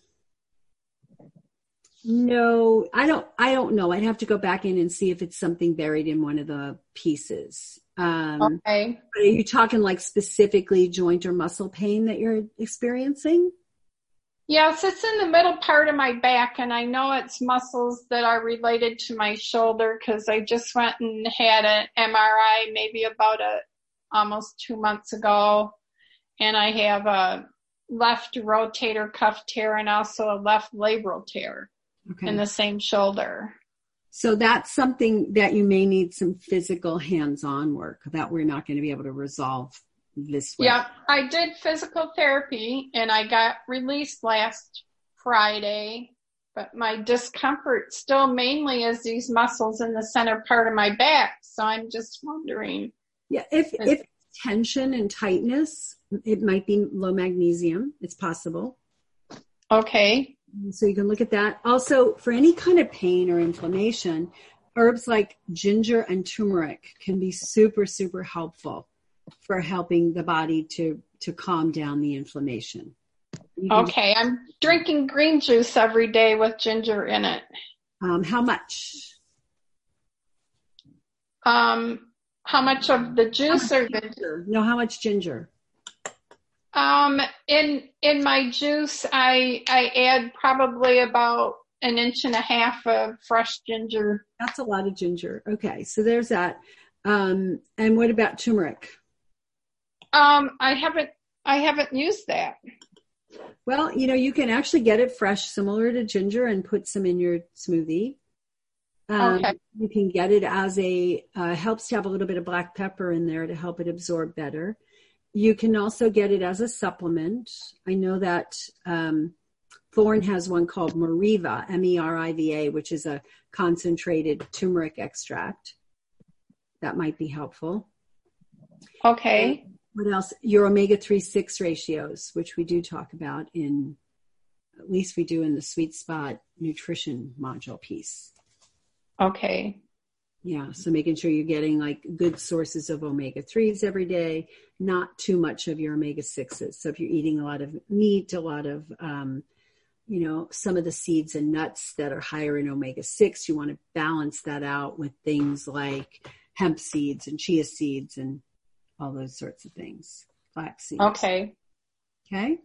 no, I don't, I don't know. I'd have to go back in and see if it's something buried in one of the pieces. Um, Okay. Are you talking like specifically joint or muscle pain that you're experiencing? Yes, it's in the middle part of my back, and I know it's muscles that are related to my shoulder because I just went and had an M R I maybe about a almost two months ago, and I have a left rotator cuff tear and also a left labral tear Okay. in the same shoulder. So that's something that you may need some physical hands-on work that we're not going to be able to resolve this way. Yeah, I did physical therapy and I got released last Friday, but my discomfort still mainly is these muscles in the center part of my back. So I'm just wondering. Yeah, if if tension and tightness, it might be low magnesium. It's possible. Okay. So you can look at that. Also, for any kind of pain or inflammation, herbs like ginger and turmeric can be super, super helpful for helping the body to, to calm down the inflammation. You can- Okay, I'm drinking green juice every day with ginger in it. Um, how much? Um, how much of the juice or the Ginger. No, how much ginger? Um, in in my juice, I I add probably about an inch and a half of fresh ginger. That's a lot of ginger. Okay, so there's that. Um, and what about turmeric? Um, I haven't, I haven't used that. Well, you know, you can actually get it fresh, similar to ginger, and put some in your smoothie. Um, Okay. You can get it as a, uh, helps to have a little bit of black pepper in there to help it absorb better. You can also get it as a supplement. I know that um, Thorne has one called Meriva, M E R I V A, which is a concentrated turmeric extract. That might be helpful. Okay. What else? Your omega three six ratios, which we do talk about in, at least we do in the Sweet Spot nutrition module piece. Okay. Yeah, so making sure you're getting like good sources of omega threes every day, not too much of your omega sixes. So if you're eating a lot of meat, a lot of, um, you know, some of the seeds and nuts that are higher in omega six, you want to balance that out with things like hemp seeds and chia seeds and all those sorts of things, flax seeds. Okay. Okay.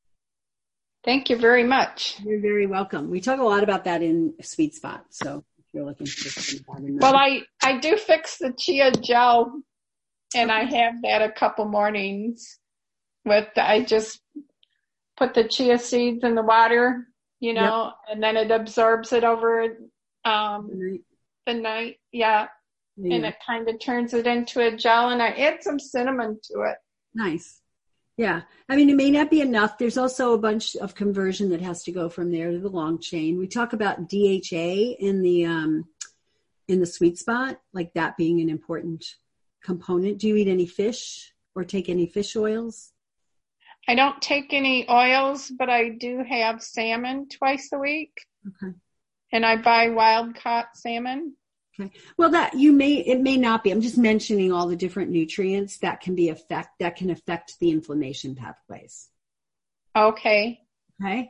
Thank you very much. You're very welcome. We talk a lot about that in Sweet Spot. So if you're looking for something. Well, I, I do fix the chia gel, and I have that a couple mornings with, I just put the chia seeds in the water, you know, yep. and then it absorbs it over um, the night. The night. Yeah. Yeah. And it kind of turns it into a gel, and I add some cinnamon to it. Nice. Yeah. I mean, it may not be enough. There's also a bunch of conversion that has to go from there to the long chain. We talk about D H A in the, um, in the Sweet Spot, like that being an important component. Do you eat any fish or take any fish oils? I don't take any oils, but I do have salmon twice a week. Okay. And I buy wild caught salmon. Okay. Well, that you may, it may not be. I'm just mentioning all the different nutrients that can be affect, that can affect the inflammation pathways. Okay. Okay.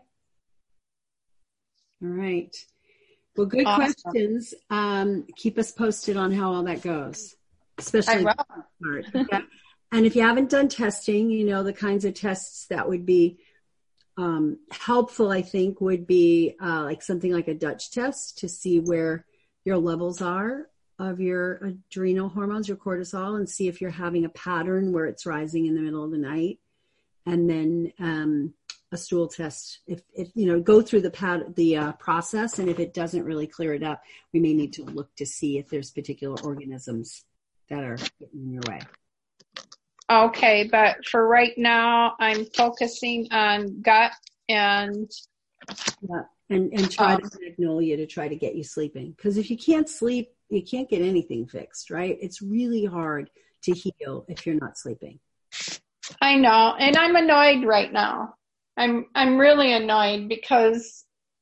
All right. Well, good Awesome. questions. Um, keep us posted on how all that goes, especially I will. Part. Okay? And if you haven't done testing, you know, the kinds of tests that would be um, helpful, I think, would be uh, like something like a Dutch test to see where your levels are of your adrenal hormones, your cortisol, and see if you're having a pattern where it's rising in the middle of the night. And then um, a stool test. If, if you know, go through the pat- the uh, process, and if it doesn't really clear it up, we may need to look to see if there's particular organisms that are getting in your way. Okay, but for right now, I'm focusing on gut and yeah. And and try um, to magnolia to try to get you sleeping. Because if you can't sleep, you can't get anything fixed, right? It's really hard to heal if you're not sleeping. I know, and I'm annoyed right now. I'm I'm really annoyed because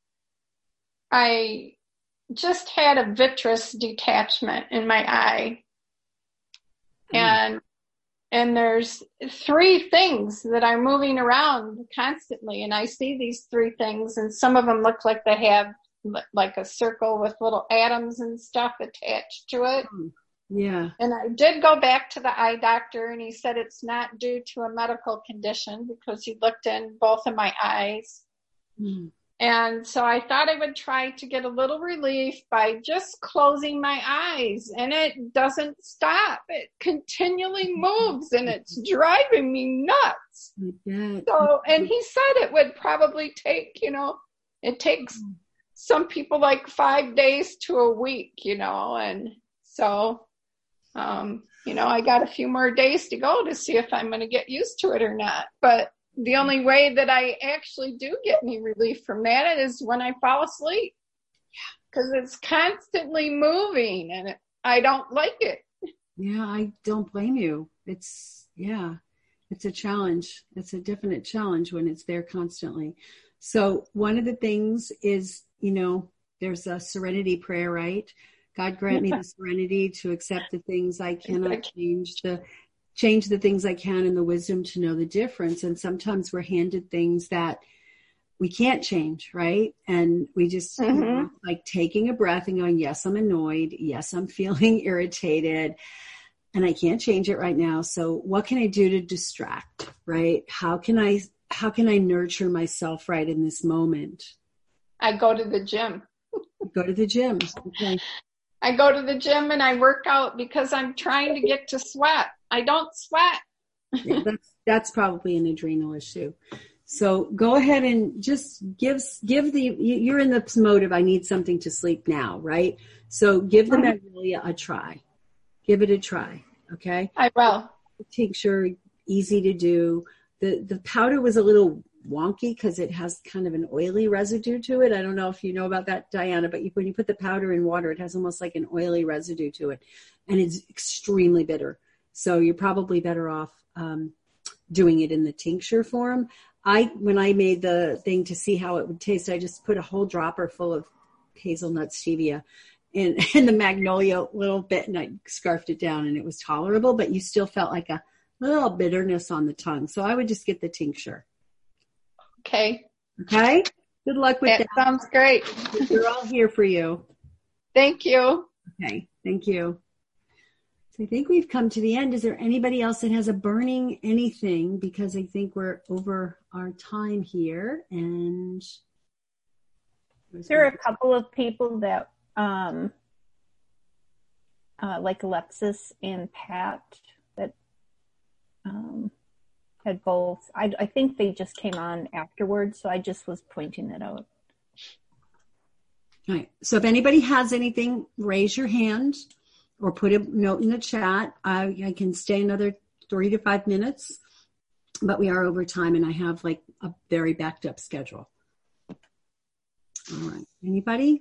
I just had a vitreous detachment in my eye, mm. and and there's three things that are moving around constantly, and I see these three things, and some of them look like they have like a circle with little atoms and stuff attached to it. Yeah. And I did go back to the eye doctor, and he said it's not due to a medical condition because he looked in both of my eyes. Mm. And so I thought I would try to get a little relief by just closing my eyes, and it doesn't stop. It continually moves, and it's driving me nuts. Yeah. So, and he said it would probably take, you know, it takes some people like five days to a week, you know, and so, um, you know, I got a few more days to go to see if I'm going to get used to it or not. But the only way that I actually do get any relief from that is when I fall asleep, because it's constantly moving, and it, I don't like it. Yeah, I don't blame you. It's, yeah, it's a challenge. It's a definite challenge when it's there constantly. So one of the things is, you know, there's a serenity prayer, right? God grant me the serenity to accept the things I cannot change, the change the things I can, and the wisdom to know the difference. And sometimes we're handed things that we can't change, right? And we just mm-hmm. you know, like taking a breath and going, yes, I'm annoyed. Yes, I'm feeling irritated, and I can't change it right now. So what can I do to distract, right? How can I, how can I nurture myself right in this moment? I go to the gym. Go to the gym. Okay. I go to the gym and I work out because I'm trying to get to sweat. I don't sweat. Yeah, that's, that's probably an adrenal issue. So go ahead and just give, give the, you're in the mode of I need something to sleep now, right? So give the Magnolia a try. Give it a try. Okay. I will. Tincture, easy to do. The, the powder was a little wonky because it has kind of an oily residue to it. I don't know if you know about that, Diana, but you, when you put the powder in water, it has almost like an oily residue to it, and it's extremely bitter. So you're probably better off um, doing it in the tincture form. I, when I made the thing to see how it would taste, I just put a whole dropper full of hazelnut stevia in, in the Magnolia a little bit, and I scarfed it down, and it was tolerable, but you still felt like a little bitterness on the tongue. So I would just get the tincture. Okay. Okay. Good luck with that. That sounds great. We're all here for you. Thank you. Okay. Thank you. So I think we've come to the end. Is there anybody else that has a burning anything? Because I think we're over our time here. And there are a couple of people that, um, uh, like Alexis and Pat, that um, had both. I, I think they just came on afterwards, so I just was pointing that out. All right. So if anybody has anything, raise your hand or put a note in the chat. I, I can stay another three to five minutes, but we are over time, and I have like a very backed up schedule. All right. Anybody?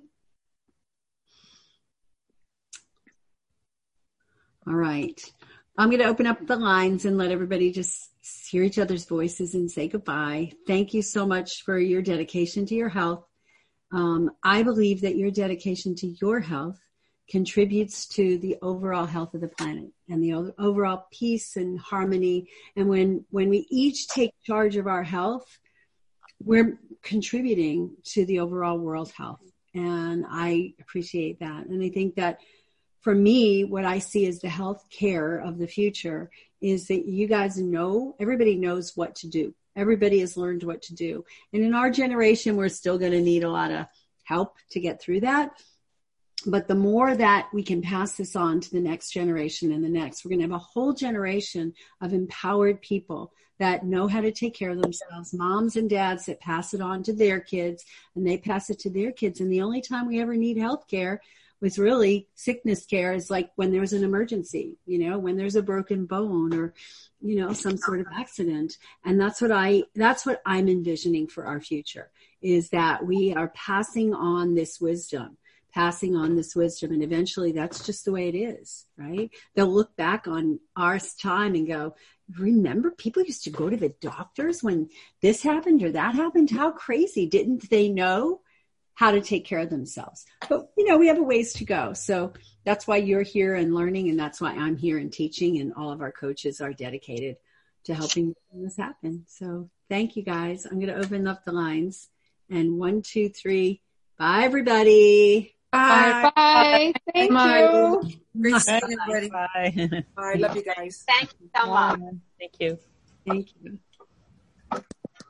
All right. I'm going to open up the lines and let everybody just hear each other's voices and say goodbye. Thank you so much for your dedication to your health. Um, I believe that your dedication to your health contributes to the overall health of the planet and the overall peace and harmony. And when, when we each take charge of our health, we're contributing to the overall world health. And I appreciate that. And I think that for me, what I see as the health care of the future is that you guys know, everybody knows what to do. Everybody has learned what to do. And in our generation, we're still going to need a lot of help to get through that. But the more that we can pass this on to the next generation and the next, we're going to have a whole generation of empowered people that know how to take care of themselves, moms and dads that pass it on to their kids, and they pass it to their kids. And the only time we ever need health care was really sickness care is like when there's an emergency, you know, when there's a broken bone or, you know, some sort of accident. And that's what I, that's what I'm envisioning for our future, is that we are passing on this wisdom, passing on this wisdom. And eventually that's just the way it is, right? They'll look back on our time and go, remember people used to go to the doctors when this happened or that happened? How crazy. Didn't they know how to take care of themselves? But, you know, we have a ways to go. So that's why you're here and learning. And that's why I'm here and teaching. And all of our coaches are dedicated to helping this happen. So thank you guys. I'm going to open up the lines. And one, two, three. Bye, everybody. Bye. Bye. Thank Bye. you. Great seeing everybody. Bye. Bye. Love you guys. Thank you so much. Thank you. Thank you.